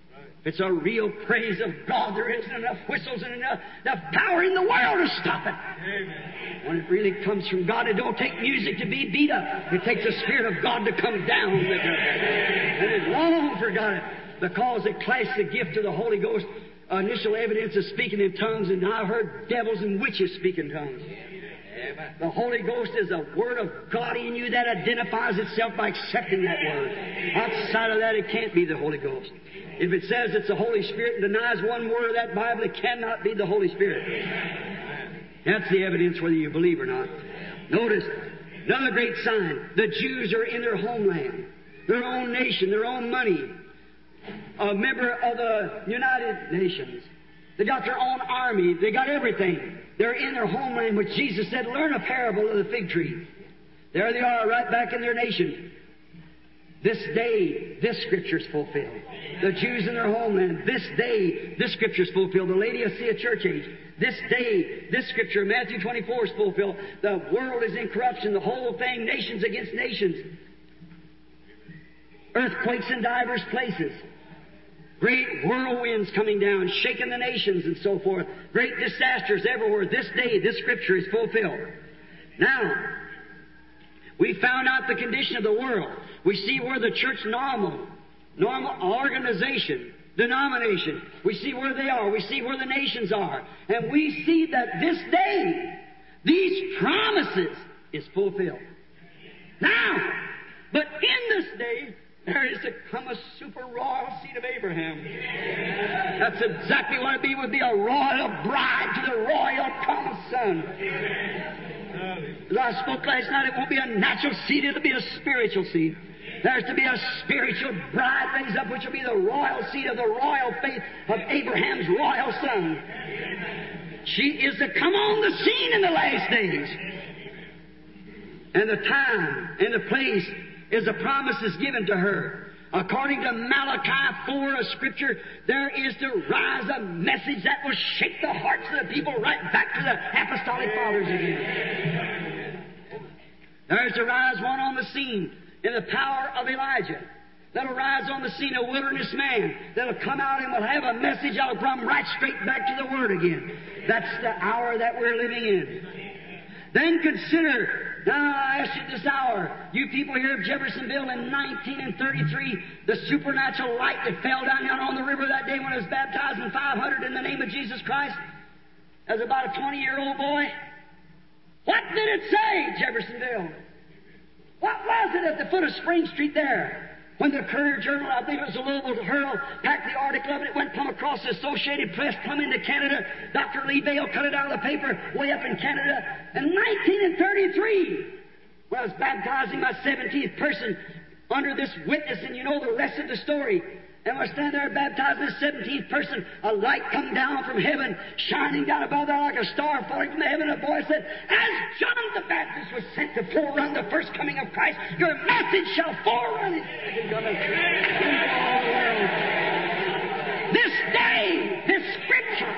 It's a real praise of God. There isn't enough whistles and enough power in the world to stop it. Amen. When it really comes from God, it don't take music to be beat up. It takes the Spirit of God to come down with it. And it long forgot it because it clashed the gift of the Holy Ghost. Initial evidence of speaking in tongues, and I heard devils and witches speak in tongues. The Holy Ghost is a Word of God in you that identifies itself by accepting that Word. Outside of that, it can't be the Holy Ghost. If it says it's the Holy Spirit and denies one word of that Bible, it cannot be the Holy Spirit. That's the evidence whether you believe or not. Notice, another great sign. The Jews are in their homeland, their own nation, their own money. A member of the United Nations. They got their own army. They got everything. They're in their homeland, which Jesus said, learn a parable of the fig tree. There they are, right back in their nation. This day, this Scripture is fulfilled. The Jews in their homeland, this day, this Scripture is fulfilled. The Laodicea church age, this day, this Scripture, Matthew 24 is fulfilled. The world is in corruption, the whole thing, nations against nations. Earthquakes in divers places. Great whirlwinds coming down, shaking the nations and so forth. Great disasters everywhere. This day, this Scripture is fulfilled. Now, we found out the condition of the world. We see where the church normal organization, denomination, we see where they are. We see where the nations are. And we see that this day, these promises is fulfilled. Now, but in this day, there is to come a super royal seed of Abraham. That's exactly what it would be a royal bride to the royal promised son. As I spoke last night, it won't be a natural seed, it'll be a spiritual seed. There's to be a spiritual bride raised up, which will be the royal seed of the royal faith of Abraham's royal son. She is to come on the scene in the last days. And the time and the place is the promises given to her. According to Malachi 4 of Scripture, there is to rise a message that will shake the hearts of the people right back to the apostolic fathers again. There is to rise one on the scene in the power of Elijah. That'll rise on the scene, a wilderness man that'll come out and will have a message that'll come right straight back to the Word again. That's the hour that we're living in. Then consider, now I ask you this hour, you people here of Jeffersonville in 1933, the supernatural light that fell down on the river that day when I was baptizing 500 in the name of Jesus Christ as about a 20-year-old boy. What did it say, Jeffersonville? What was it at the foot of Spring Street there? When the Courier-Journal, I think it was the Louisville Herald, packed the article of it, it went plumb across the Associated Press, plumb into Canada. Dr. Lee Bale cut it out of the paper way up in Canada. In 1933, when I was baptizing my 17th person under this witness, and you know the rest of the story. And we're standing there baptizing this 17th person. A light come down from heaven, shining down above there like a star falling from heaven. A voice said, as John the Baptist was sent to forerun the first coming of Christ, your message shall forerun his second coming into all the world. This day, this Scripture,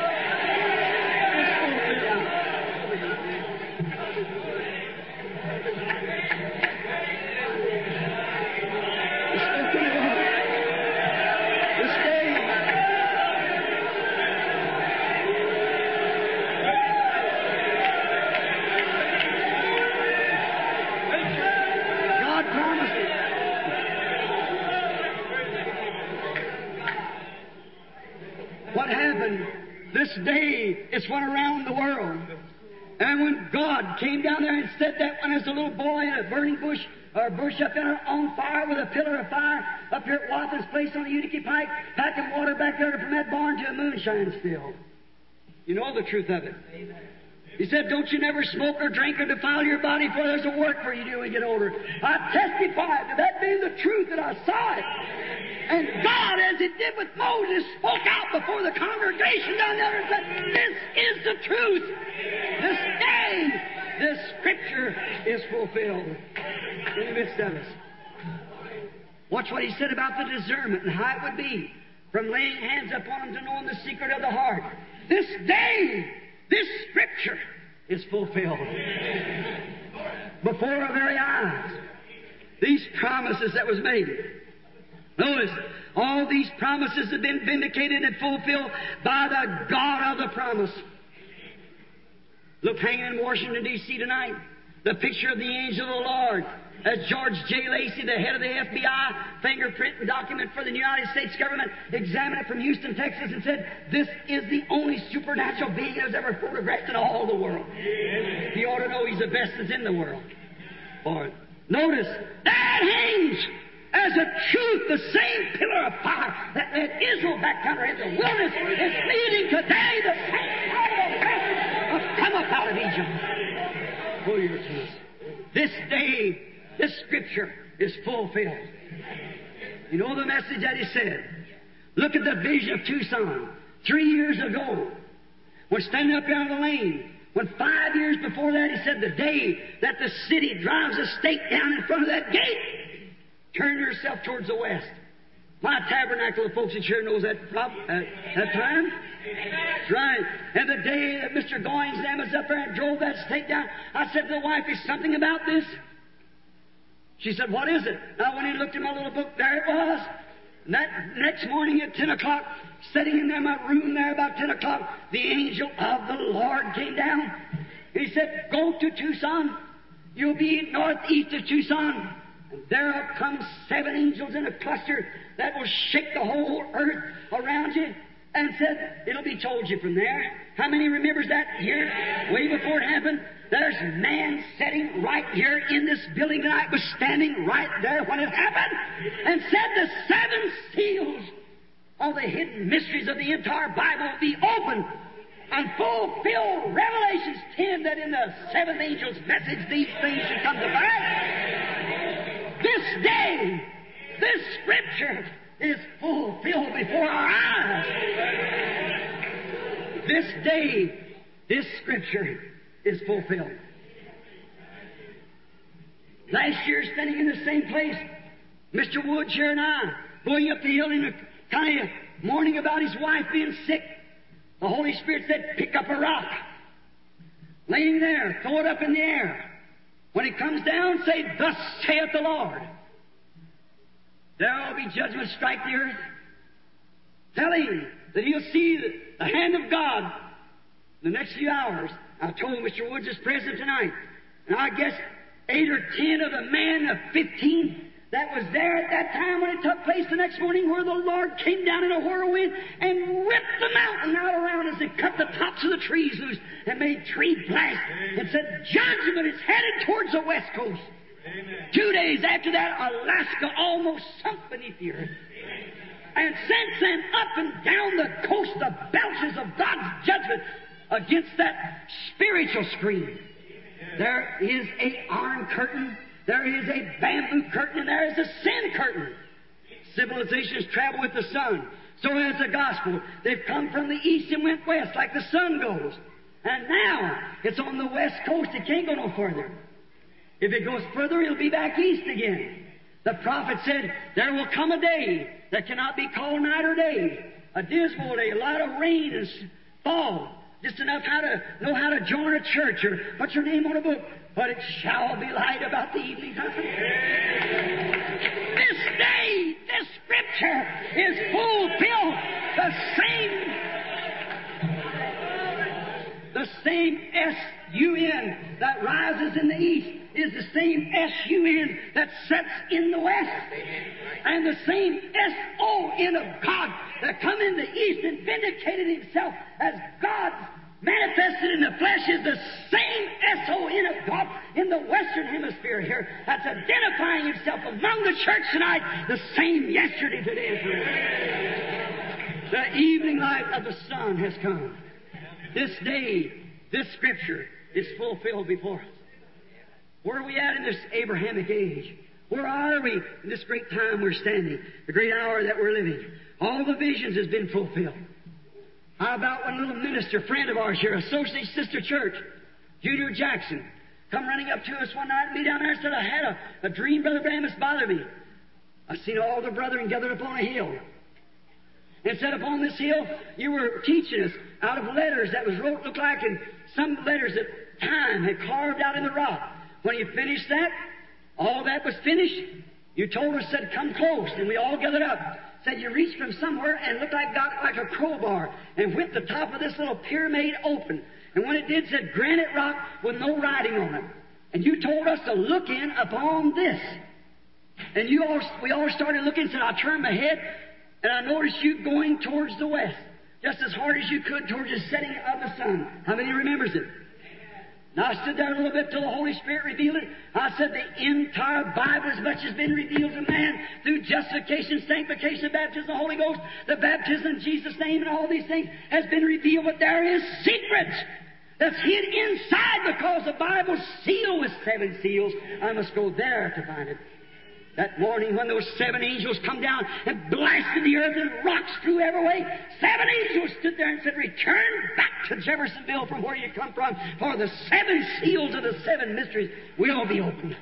this day, it's went around the world. And when God came down there and said that when I was a little boy in a burning bush, or a bush up there on fire with a pillar of fire, up here at Wattson's place on the Utica Pike, packing water back there from that barn to a moonshine still. You know the truth of it. He said, don't you never smoke or drink or defile your body, for there's a work for you to do when you get older. I testified to that being the truth, that I saw it. And God, as it did with Moses, spoke out before the congregation down there and said, this is the truth. This day, this Scripture is fulfilled in the midst of us. Watch what he said about the discernment and how it would be from laying hands upon them to knowing the secret of the heart. This day, this Scripture is fulfilled before our very eyes. These promises that was made. Notice, all these promises have been vindicated and fulfilled by the God of the promise. Look, hanging in Washington, D.C. tonight, the picture of the angel of the Lord. As George J. Lacey, the head of the FBI, fingerprint and document for the United States government, examined it from Houston, Texas, and said, this is the only supernatural being that was ever photographed in all the world. You ought to know he's the best that's in the world. For notice, that hangs as a truth, the same pillar of fire that led Israel back down in the wilderness is leading today the same incredible message of come up out of Egypt. Oh, your peace. This day, this Scripture is fulfilled. You know the message that he said? Look at the vision of Tucson 3 years ago. When standing up down the lane, when 5 years before that he said the day that the city drives a stake down in front of that gate, turn yourself towards the west. My tabernacle of folks in here knows that time. That's right. And the day that Mr. Goings them was up there and drove that stake down, I said to the wife, is something about this? She said, what is it? I went in and looked in my little book. There it was. And that next morning at 10 o'clock, sitting in there, my room there about 10 o'clock, the angel of the Lord came down. He said, go to Tucson. You'll be northeast of Tucson. And there comes 7 angels in a cluster that will shake the whole earth around you. And said, it'll be told you from there. How many remembers that here? Way before it happened? There's man sitting right here in this building tonight, was standing right there when it happened, and said the 7 seals of the hidden mysteries of the entire Bible will be opened and fulfill Revelations 10, that in the 7th angel's message these things should come to pass. This day, this Scripture is fulfilled before our eyes. This day, this Scripture is fulfilled. Last year, standing in the same place, Mr. Woods here and I, going up the hill in a kind of mourning about his wife being sick, the Holy Spirit said, pick up a rock. Laying there, throw it up in the air. When it comes down, say, thus saith the Lord. There will be judgment strike the earth. Tell him that he'll see the hand of God in the next few hours. I told Mr. Woods is present tonight. And I guess 8 or 10 of the men of 15 that was there at that time when it took place the next morning, where the Lord came down in a whirlwind and ripped the mountain out around us and cut the tops of the trees loose and made tree blasts and said, judgment is headed towards the west coast. Amen. 2 days after that, Alaska almost sunk beneath the earth. And since then, up and down the coast, the belches of God's judgment against that spiritual screen. There is an iron curtain, there is a bamboo curtain, and there is a sin curtain. Civilizations travel with the sun. So has the gospel. They've come from the east and went west like the sun goes. And now it's on the west coast. It can't go no further. If it goes further, it'll be back east again. The prophet said, there will come a day that cannot be called night or day. A dismal day, a lot of rain and fall. Just enough to know how to join a church or put your name on a book. But it shall be light about the evening time. This day, this Scripture is fulfilled. The same S-U-N that rises in the east is the same S-U-N that sets in the west. And the same S-O-N of God that come in the east and vindicated himself as God manifested in the flesh is the same S-O-N of God in the western hemisphere here that's identifying himself among the church tonight, the same yesterday, today, and forever. The evening light of the sun has come. This day, this Scripture is fulfilled before us. Where are we at in this Abrahamic age? Where are we in this great time we're standing, the great hour that we're living? All the visions has been fulfilled. How about one little minister, friend of ours here, Associate Sister Church, Junior Jackson, come running up to us one night and me down there and said, I had a dream, Brother Branham, that's bothered me. I seen all the brethren gathered upon a hill. And said, upon this hill, you were teaching us out of letters that was wrote, looked like, and some letters that time had carved out in the rock. When you finished that, all that was finished, You told us, said, come close, and we all gathered up. Said you reached from somewhere and looked like a crowbar and whipped the top of this little pyramid open. And when it did, said granite rock with no writing on it. And you told us to look in upon this. And we all started looking, said, I turned my head, and I noticed you going towards the west, just as hard as you could towards the setting of the sun. How many remembers it? Now, I stood there a little bit till the Holy Spirit revealed it. I said the entire Bible, as much has been revealed to man through justification, sanctification, baptism of the Holy Ghost, the baptism in Jesus' name, and all these things has been revealed. But there is secrets that's hid inside because the Bible's sealed with 7 seals. I must go there to find it. That morning when those 7 angels come down and blasted the earth and rocks flew every way, 7 angels stood there and said, return back to Jeffersonville from where you come from, for the 7 seals of the 7 mysteries will be opened.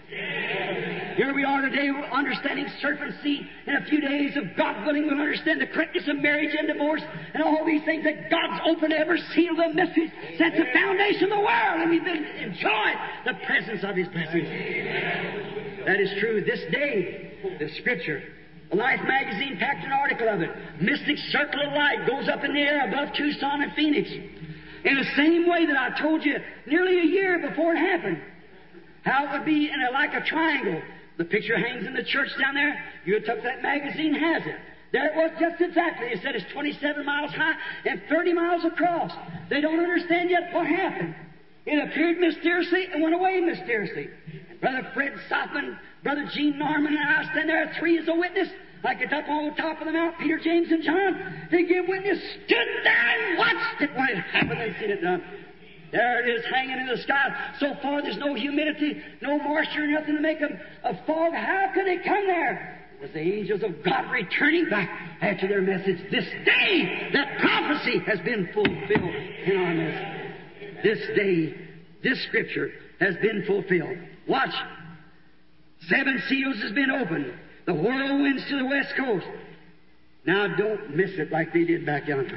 Here we are today understanding serpent seed. In a few days, if God willing, we'll understand the correctness of marriage and divorce and all these things that God's opened every seal of the mysteries since the foundation of the world, and we've been enjoying the presence of His blessings. That is true. This day, the Scripture, the Life magazine packed an article of it. Mystic circle of light goes up in the air above Tucson and Phoenix. In the same way that I told you nearly a year before it happened, how it would be like a triangle. The picture hangs in the church down there. You took that magazine, has it. There it was just exactly. It said it's 27 miles high and 30 miles across. They don't understand yet what happened. It appeared mysteriously and went away mysteriously. Brother Fred Sothman, Brother Gene Norman, and I stand there, 3 as a witness. I get up on the top of the mount, Peter, James, and John. They give witness, stood there and watched it when it happened. They seen it done. There it is, hanging in the sky. So far, there's no humidity, no moisture, nothing to make a fog. How could they come there? It was the angels of God returning back after their message. This day, that prophecy has been fulfilled in our midst. This day, this Scripture has been fulfilled. Watch. 7 seals has been opened. The whirlwinds to the west coast. Now don't miss it like they did back yonder.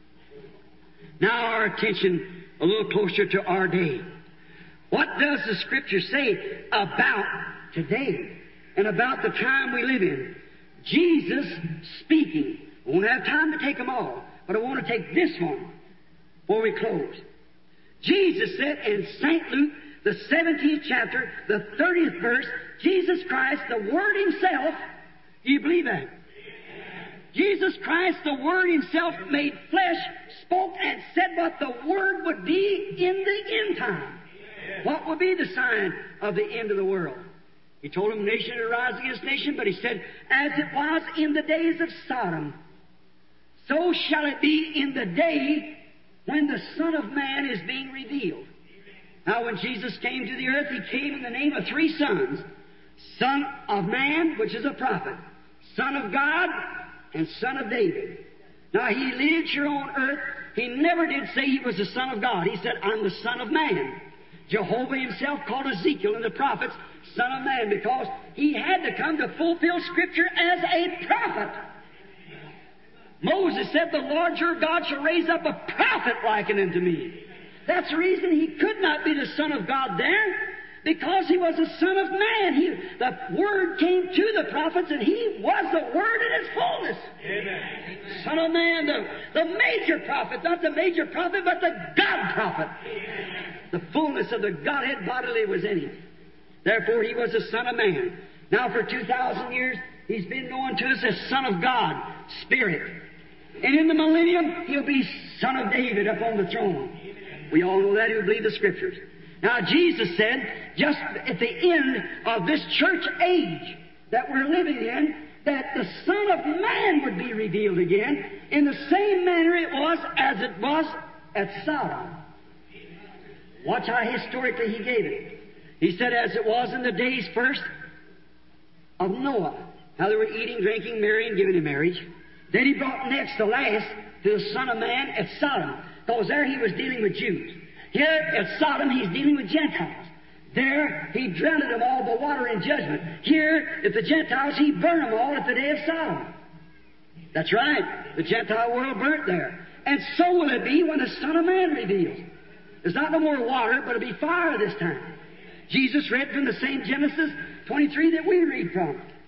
Now our attention a little closer to our day. What does the Scripture say about today and about the time we live in? Jesus speaking. I won't have time to take them all, but I want to take this one before we close. Jesus said in St. Luke, the 17th chapter, the 30th verse, Jesus Christ, the Word Himself, do you believe that? Jesus Christ, the Word Himself, made flesh, spoke and said what the Word would be in the end time. What would be the sign of the end of the world? He told them nation would rise against nation, but He said, as it was in the days of Sodom, so shall it be in the day when the Son of Man is being revealed. Now, when Jesus came to the earth, He came in the name of 3 sons. Son of Man, which is a prophet. Son of God, and Son of David. Now, He lived here on earth. He never did say He was the Son of God. He said, I'm the Son of Man. Jehovah Himself called Ezekiel and the prophets Son of Man because He had to come to fulfill Scripture as a prophet. Moses said, the Lord your God shall raise up a prophet likened unto me. That's the reason He could not be the Son of God there, because He was the Son of Man. The Word came to the prophets, and He was the Word in its fullness. Amen. Son of Man, the major prophet, not the major prophet, but the God prophet. Amen. The fullness of the Godhead bodily was in Him. Therefore, He was the Son of Man. Now, for 2,000 years, He's been known to us as Son of God, Spirit. And in the millennium, He'll be Son of David up on the throne. We all know that who believe the Scriptures. Now, Jesus said, just at the end of this church age that we're living in, that the Son of Man would be revealed again in the same manner it was as it was at Sodom. Watch how historically He gave it. He said, as it was in the days first of Noah, how they were eating, drinking, marrying, giving in marriage. Then He brought next to last to the Son of Man at Sodom, because there He was dealing with Jews. Here at Sodom, He's dealing with Gentiles. There, He drowned them all by water in judgment. Here, at the Gentiles, He burned them all at the day of Sodom. That's right. The Gentile world burnt there. And so will it be when the Son of Man reveals. There's not no more water, but it'll be fire this time. Jesus read from the same Genesis 23 that we read from.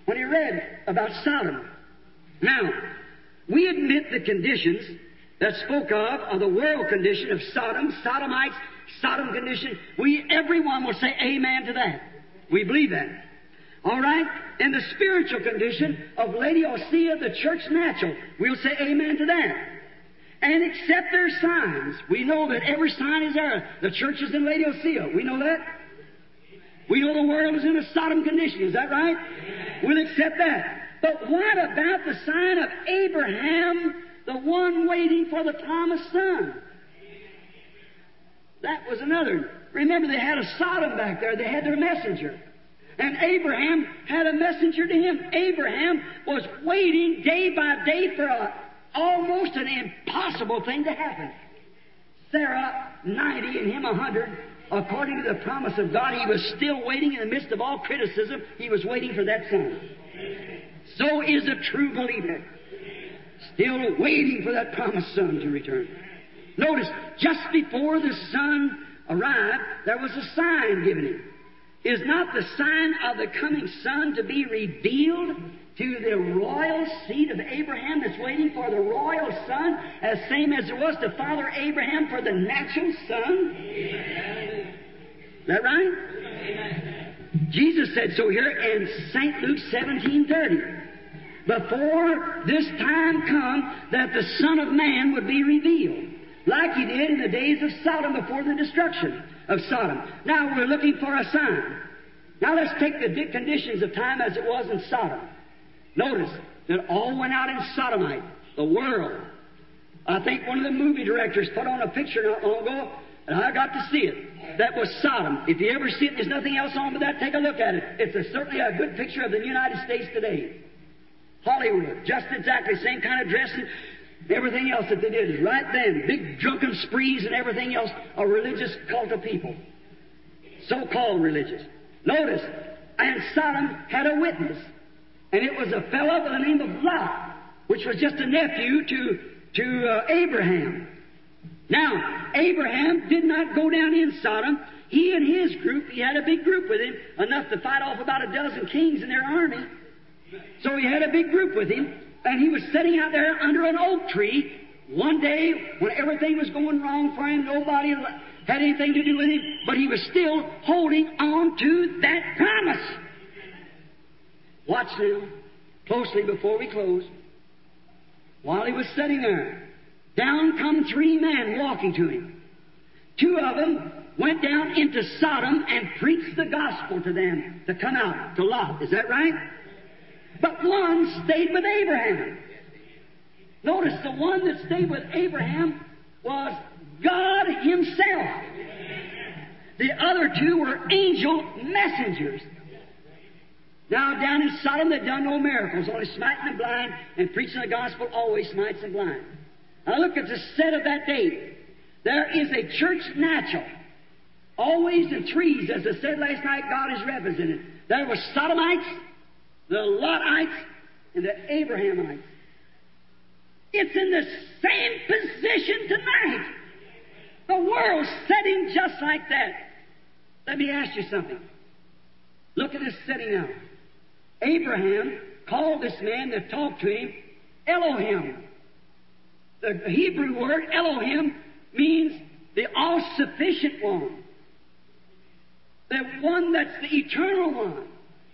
when he read about Sodom. Now, we admit the conditions that spoke of the world condition of Sodom, Sodomites, Sodom condition. Everyone will say amen to that. We believe that. All right? And the spiritual condition of Laodicea, the church natural, we'll say amen to that. And except their signs. We know that every sign is there. The church is in Laodicea. We know that. We know the world is in a Sodom condition. Is that right? We'll accept that. But what about the sign of Abraham, the one waiting for the promised son? That was another. Remember, they had a Sodom back there. They had their messenger. And Abraham had a messenger to him. Abraham was waiting day by day for almost an impossible thing to happen. Sarah, 90, and him 100. According to the promise of God, he was still waiting in the midst of all criticism. He was waiting for that son. So is a true believer. Still waiting for that promised son to return. Notice, just before the son arrived, there was a sign given him. Is not the sign of the coming son to be revealed to the royal seed of Abraham that's waiting for the royal son, as same as it was to Father Abraham for the natural son? Amen. Is that right? Amen. Jesus said so here in St. Luke 17:30. Before this time come that the Son of Man would be revealed, like he did in the days of Sodom before the destruction of Sodom. Now we're looking for a sign. Now let's take the conditions of time as it was in Sodom. Notice that all went out in Sodomite, the world. I think one of the movie directors put on a picture not long ago, and I got to see it. That was Sodom. If you ever see it, there's nothing else on but that. Take a look at it. It's certainly a good picture of the United States today. Hollywood, just exactly same kind of dressing, everything else that they did right then. Big drunken sprees and everything else. A religious cult of people, so-called religious. Notice, and Sodom had a witness, and it was a fellow by the name of Lot, which was just a nephew to Abraham. Now, Abraham did not go down in Sodom. He and his group, he had a big group with him, enough to fight off about a dozen kings in their army. So he had a big group with him, and he was sitting out there under an oak tree one day when everything was going wrong for him. Nobody had anything to do with him, but he was still holding on to that promise. Watch now, closely before we close. While he was sitting there, down come three men walking to him. Two of them went down into Sodom and preached the gospel to them to come out, to Lot. Is that right? But one stayed with Abraham. Notice the one that stayed with Abraham was God Himself. The other two were angel messengers. Now down in Sodom they'd done no miracles, only smiting the blind, and preaching the gospel always smites the blind. Now look at the set of that day. There is a church natural. Always in threes, as I said last night, God is represented. There were Sodomites, the Lotites, and the Abrahamites. It's in the same position tonight. The world's setting just like that. Let me ask you something. Look at this setting now. Abraham called this man that talked to him Elohim. The Hebrew word Elohim means the all-sufficient one. The one that's the eternal one.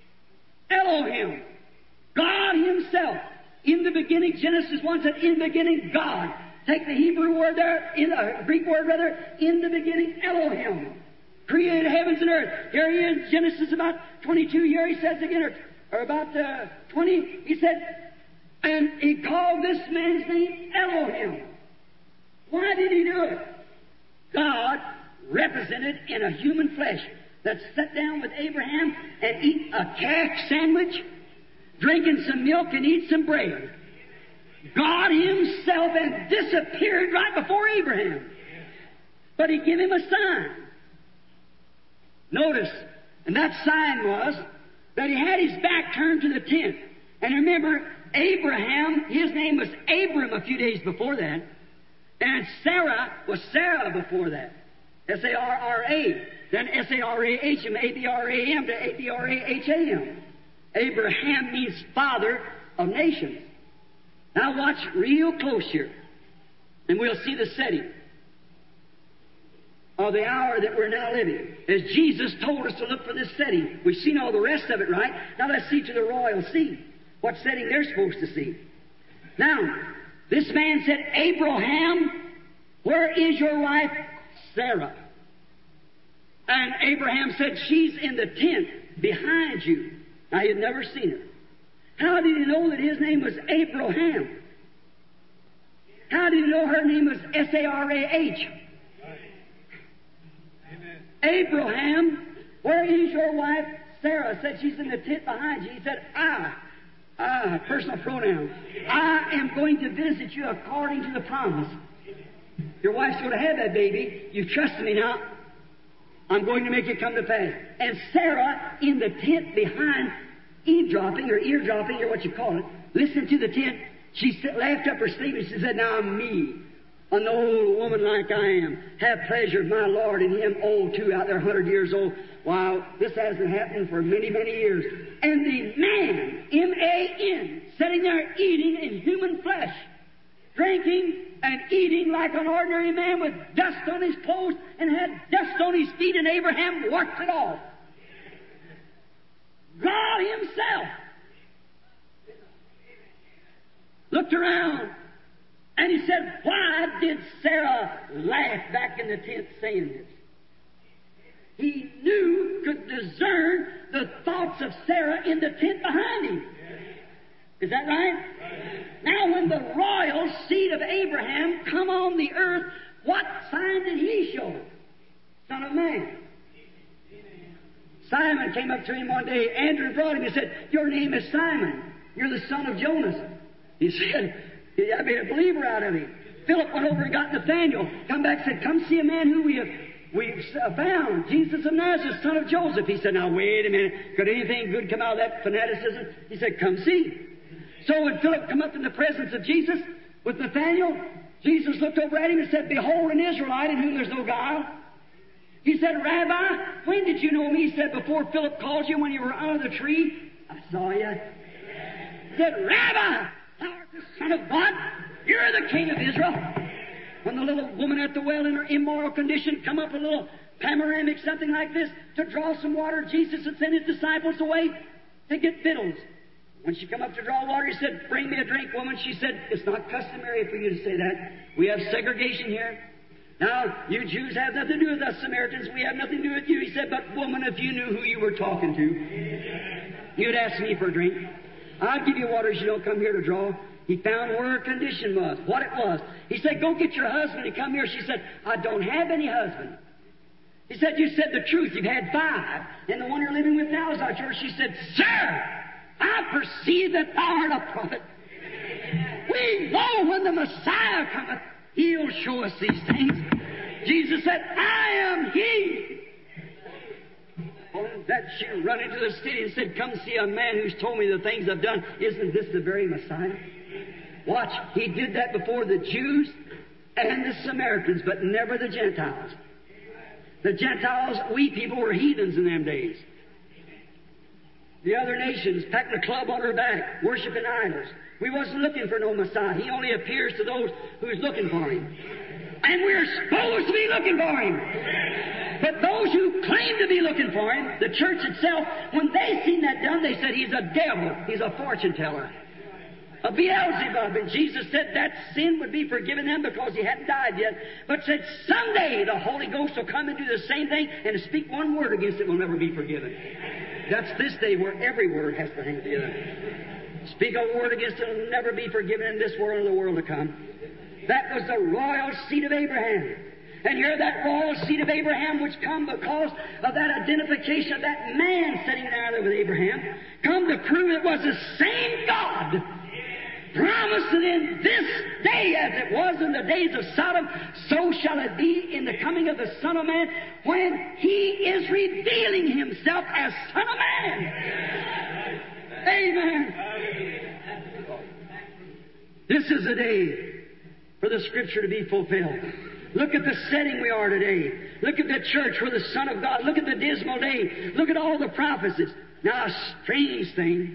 Elohim. God Himself. In the beginning, Genesis 1 said, in the beginning, God. Take the Hebrew word there, Greek word rather, in the beginning, Elohim. Created heavens and earth. Here he is, Genesis about 22 here, he says again, or about 20, he said, and he called this man's name Elohim. Why did he do it? God represented in a human flesh that sat down with Abraham and eat a calf sandwich, drinking some milk and eat some bread. God Himself and disappeared right before Abraham. But He gave him a sign. Notice, and that sign was that he had his back turned to the tent. And remember, Abraham, his name was Abram a few days before that. And Sarah was Sarah before that. S-A-R-R-A. Then S-A-R-A-H-M, A-B-R-A-M to A-B-R-A-H-A-M. Abraham means father of nations. Now watch real close here, and we'll see the setting of the hour that we're now living. As Jesus told us to look for this setting. We've seen all the rest of it, right? Now let's see to the royal scene. What setting they're supposed to see. Now, this man said, Abraham, where is your wife Sarah? And Abraham said, she's in the tent behind you. Now, he had never seen her. How did he know that his name was Abraham? How did he know her name was S-A-R-A-H? Abraham, where is your wife Sarah? Said she's in the tent behind you. He said, personal pronoun. I am going to visit you according to the promise. Your wife's going to have that baby. You trust me now. I'm going to make it come to pass. And Sarah in the tent behind, eavesdropping or eardropping or what you call it, listened to the tent. She laughed up her sleeve and she said, now me, an old woman like I am, have pleasure of my Lord and him old too, out there 100 years old. Wow, this hasn't happened for many, many years. And the man, M-A-N, sitting there eating in human flesh, drinking and eating like an ordinary man with dust on his clothes and had dust on his feet, and Abraham worked it off. God himself looked around and he said, why did Sarah laugh back in the tent saying this? He knew, could discern the thoughts of Sarah in the tent behind him. Is that right? Now, when the royal seed of Abraham come on the earth, what sign did he show? Son of man. Simon came up to him one day. Andrew brought him and said, your name is Simon. You're the son of Jonas. He said, I made a believer out of him. Philip went over and got Nathanael. Come back and said, come see a man who we've found, Jesus of Nazareth, son of Joseph. He said, now wait a minute. Could anything good come out of that fanaticism? He said, come see. So when Philip come up in the presence of Jesus with Nathanael, Jesus looked over at him and said, behold, an Israelite in whom there's no guile. He said, Rabbi, when did you know me? He said, before Philip called you when you were under the tree, I saw you. He said, Rabbi, thou art the Son of God. You're the King of Israel. When the little woman at the well in her immoral condition come up a little panoramic, something like this, to draw some water, Jesus had sent his disciples away to get victuals. When she come up to draw water, he said, bring me a drink, woman. She said, it's not customary for you to say that. We have segregation here. Now, you Jews have nothing to do with us Samaritans. We have nothing to do with you. He said, but woman, if you knew who you were talking to, you'd ask me for a drink. I'd give you water as you don't come here to draw. He found where her condition was, what it was. He said, go get your husband and come here. She said, I don't have any husband. He said, you said the truth. You've had 5. And the one you're living with now is not yours. She said, sir, I perceive that thou art a prophet. We know when the Messiah cometh, he'll show us these things. Jesus said, I am he. On that she run into the city and said, come see a man who's told me the things I've done. Isn't this the very Messiah? Watch, he did that before the Jews and the Samaritans, but never the Gentiles. The Gentiles, we people, were heathens in them days. The other nations packed a club on her back, worshiping idols. We wasn't looking for no Messiah. He only appears to those who's looking for him. And we're supposed to be looking for him. But those who claim to be looking for him, the church itself, when they seen that done, they said he's a devil. He's a fortune teller. A Beelzebub. And Jesus said that sin would be forgiven them because he hadn't died yet. But said someday the Holy Ghost will come and do the same thing, and to speak one word against it will never be forgiven. That's this day where every word has to hang together. Speak a word against it will never be forgiven in this world and the world to come. That was the royal seed of Abraham. And here that royal seed of Abraham, which come because of that identification of that man sitting there with Abraham, come to prove it was the same God promised it in this day as it was in the days of Sodom, so shall it be in the coming of the Son of Man when he is revealing himself as Son of Man. Amen. This is the day for the Scripture to be fulfilled. Look at the setting we are today. Look at the church where the Son of God. Look at the dismal day. Look at all the prophecies. Now, a strange thing.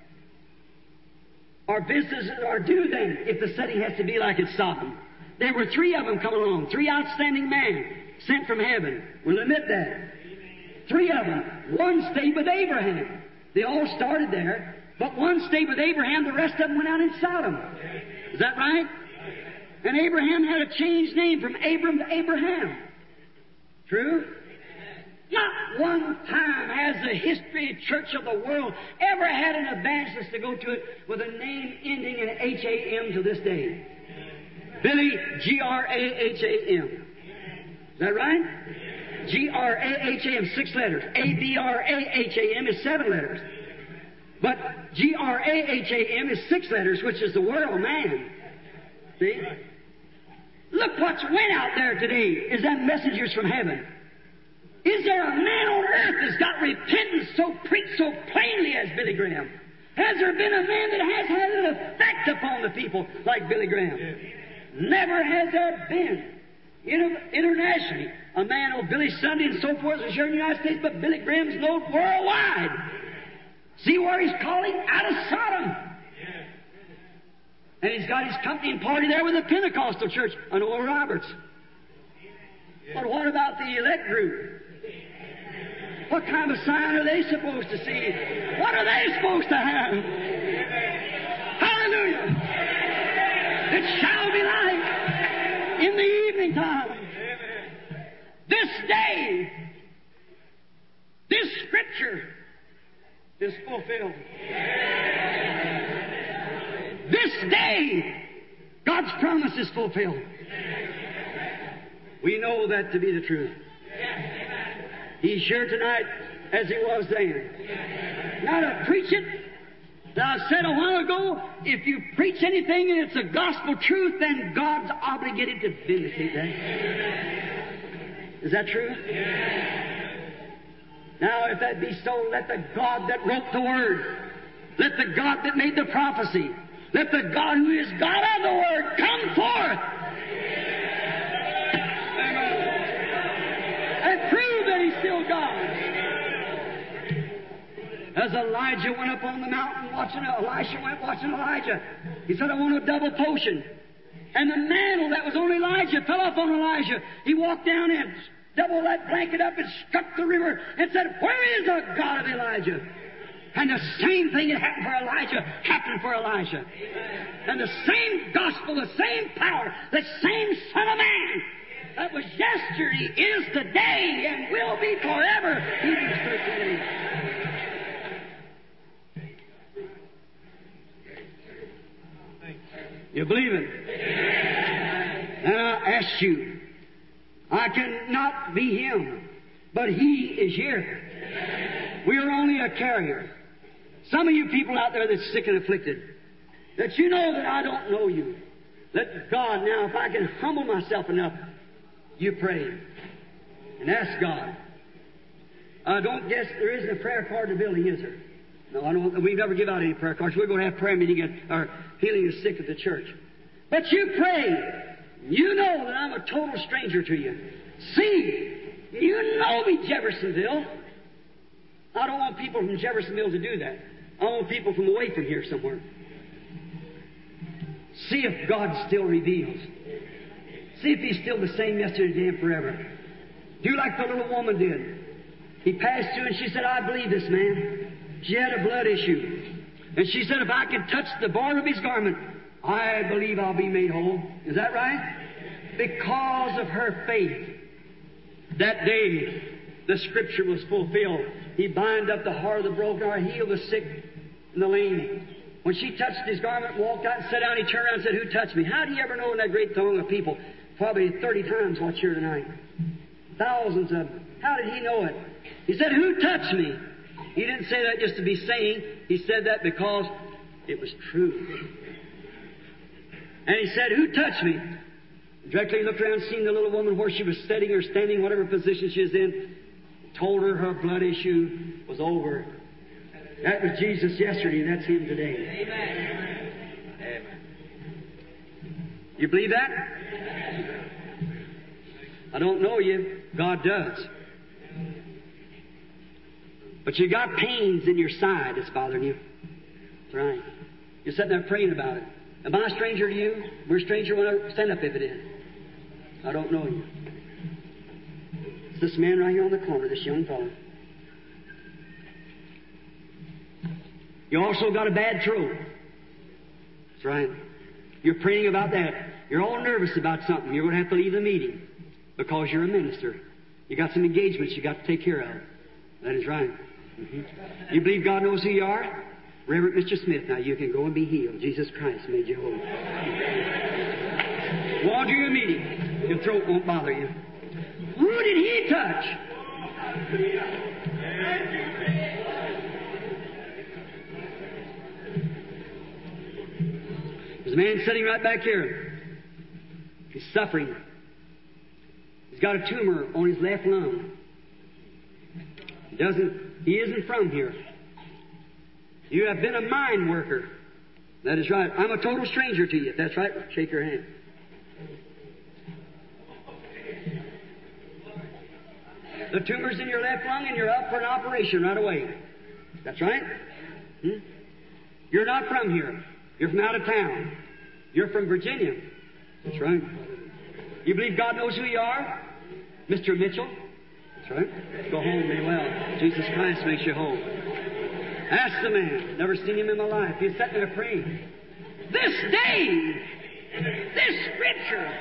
Our businesses are due then, if the setting has to be like it's Sodom. There were 3 of them coming along, 3 outstanding men sent from heaven. We'll admit that. 3 of them. 1 stayed with Abraham. They all started there, but 1 stayed with Abraham, the rest of them went out in Sodom. Is that right? And Abraham had a changed name from Abram to Abraham. True? Not one time has the history church of the world ever had an evangelist to go to it with a name ending in H-A-M to this day. Billy, G-R-A-H-A-M. Is that right? G-R-A-H-A-M, 6 letters. A-B-R-A-H-A-M is 7 letters. But G-R-A-H-A-M is 6 letters, which is the world man. See? Look what's went out there today is them messengers from heaven. Is there a man on earth that's got repentance so preached so plainly as Billy Graham? Has there been a man that has had an effect upon the people like Billy Graham? Never has there been. Internationally, a man, Billy Sunday and so forth, is here in the United States, but Billy Graham's known worldwide. See where he's calling? Out of Sodom. And he's got his company and party there with the Pentecostal church on Oral Roberts. But what about the elect group? What kind of sign are they supposed to see? What are they supposed to have? Hallelujah! It shall be light in the evening time. This day, this scripture is fulfilled. This day, God's promise is fulfilled. We know that to be the truth. He's here tonight as he was then. Now to preach it, I said a while ago, if you preach anything and it's a gospel truth, then God's obligated to vindicate that. Is that true? Now, if that be so, let the God that wrote the Word, let the God that made the prophecy, let the God who is God of the Word come forth and prove that He's still God. As Elijah went up on the mountain watching, Elisha went watching Elijah. He said, I want a double potion. And the mantle that was on Elijah fell off on Elijah. He walked down and doubled that blanket up and struck the river and said, where is the God of Elijah? And the same thing that happened for Elijah happened for Elisha. And the same gospel, the same power, the same Son of Man that was yesterday is today and will be forever. Hebrews 13:8. You believe it? And I ask you, I cannot be Him, but He is here. We are only a carrier. Some of you people out there that's sick and afflicted, that you know that I don't know you. Let God now, if I can humble myself enough, you pray and ask God. I don't guess there isn't a prayer card in the building, is there? No, I don't. We never give out any prayer cards. We're going to have prayer meeting or healing the sick at the church. But you pray. You know that I'm a total stranger to you. See, you know me, Jeffersonville. I don't want people from Jeffersonville to do that. I want people from away from here somewhere. See if God still reveals. See if He's still the same yesterday, today, and forever. Do like the little woman did. He passed through and she said, I believe this man. She had a blood issue. And she said, if I can touch the border of his garment, I believe I'll be made whole. Is that right? Because of her faith. That day, the Scripture was fulfilled. He bound up the heart of the broken heart, healed the sick and the lame. When she touched his garment, walked out and sat down, he turned around and said, who touched me? How do you ever know in that great throng of people? Probably 30 times what's here tonight. Thousands of them. How did he know it? He said, who touched me? He didn't say that just to be saying. He said that because it was true. And he said, who touched me? Directly looked around, seen the little woman where she was sitting or standing, whatever position she was in, told her blood issue was over. That was Jesus yesterday, and that's Him today. Amen. You believe that? I don't know you. God does. But you got pains in your side that's bothering you. That's right. You're sitting there praying about it. Am I a stranger to you? We're a stranger when I stand up if it is. I don't know you. It's this man right here on the corner, this young fellow. You also got a bad throat. That's right. You're praying about that. You're all nervous about something. You're going to have to leave the meeting because you're a minister. You got some engagements you got to take care of. That is right. Mm-hmm. You believe God knows who you are? Reverend Mr. Smith, now you can go and be healed. Jesus Christ made you whole. Go on to your meeting. Your throat won't bother you. Who did he touch? There's a man sitting right back here. He's suffering. He's got a tumor on his left lung. He isn't from here. You have been a mine worker. That is right. I'm a total stranger to you. If that's right, shake your hand. The tumor's in your left lung and you're up for an operation right away. That's right. You're not from here. You're from out of town. You're from Virginia. That's right. You believe God knows who you are? Mr. Mitchell? That's right. Go home, be well. Jesus Christ makes you whole. Ask the man. Never seen him in my life. He's sitting there praying. This day, this Scripture.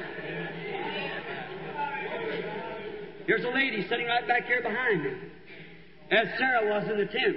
Here's a lady sitting right back here behind me, as Sarah was in the tent.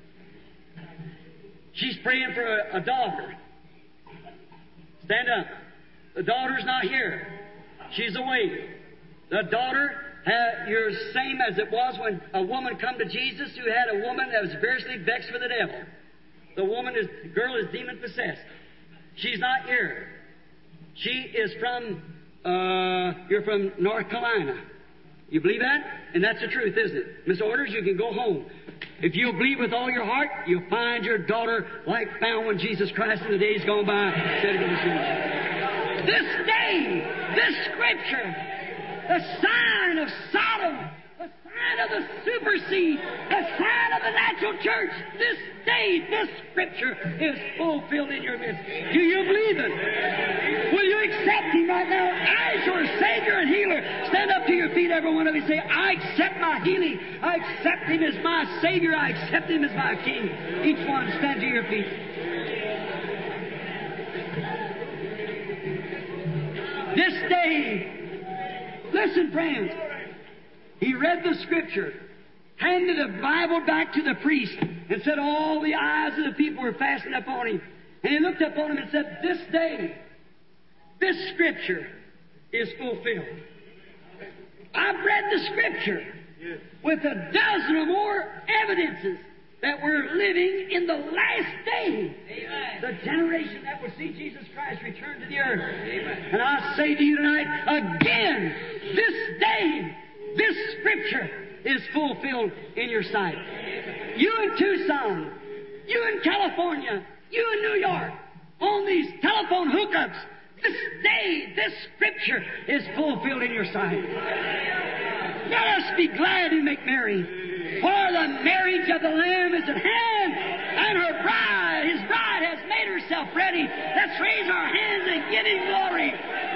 She's praying for a daughter. Stand up. The daughter's not here. She's away. The daughter, you're the same as it was when a woman come to Jesus who had a woman that was variously vexed with the devil. The girl is demon possessed. She's not here. She is you're from North Carolina. You believe that? And that's the truth, isn't it? Miss Orders, you can go home. If you'll believe with all your heart, you'll find your daughter like found when Jesus Christ in the days gone by said it was. This day, this Scripture, the sign of Sodom, the sign of the super seed, the sign of the natural church, this day, this Scripture is fulfilled in your midst. Do you believe it? Will you accept Him right now as your Savior and Healer? Stand up to your feet, every one of you. Say, I accept my healing. I accept Him as my Savior. I accept Him as my King. Each one, stand to your feet. This day, listen, friends, he read the Scripture, handed the Bible back to the priest, and said all the eyes of the people were fastened upon him. And he looked upon him and said, this day, this Scripture is fulfilled. I've read the Scripture with a dozen or more evidences that we're living in the last day. Amen. The generation that will see Jesus Christ return to the earth. Amen. And I say to you tonight, again, this day, this Scripture is fulfilled in your sight. You in Tucson, you in California, you in New York, on these telephone hookups, this day, this Scripture is fulfilled in your sight. Let us be glad and make merry. For the marriage of the Lamb is at hand, and her bride, His bride, has made herself ready. Let's raise our hands and give Him glory.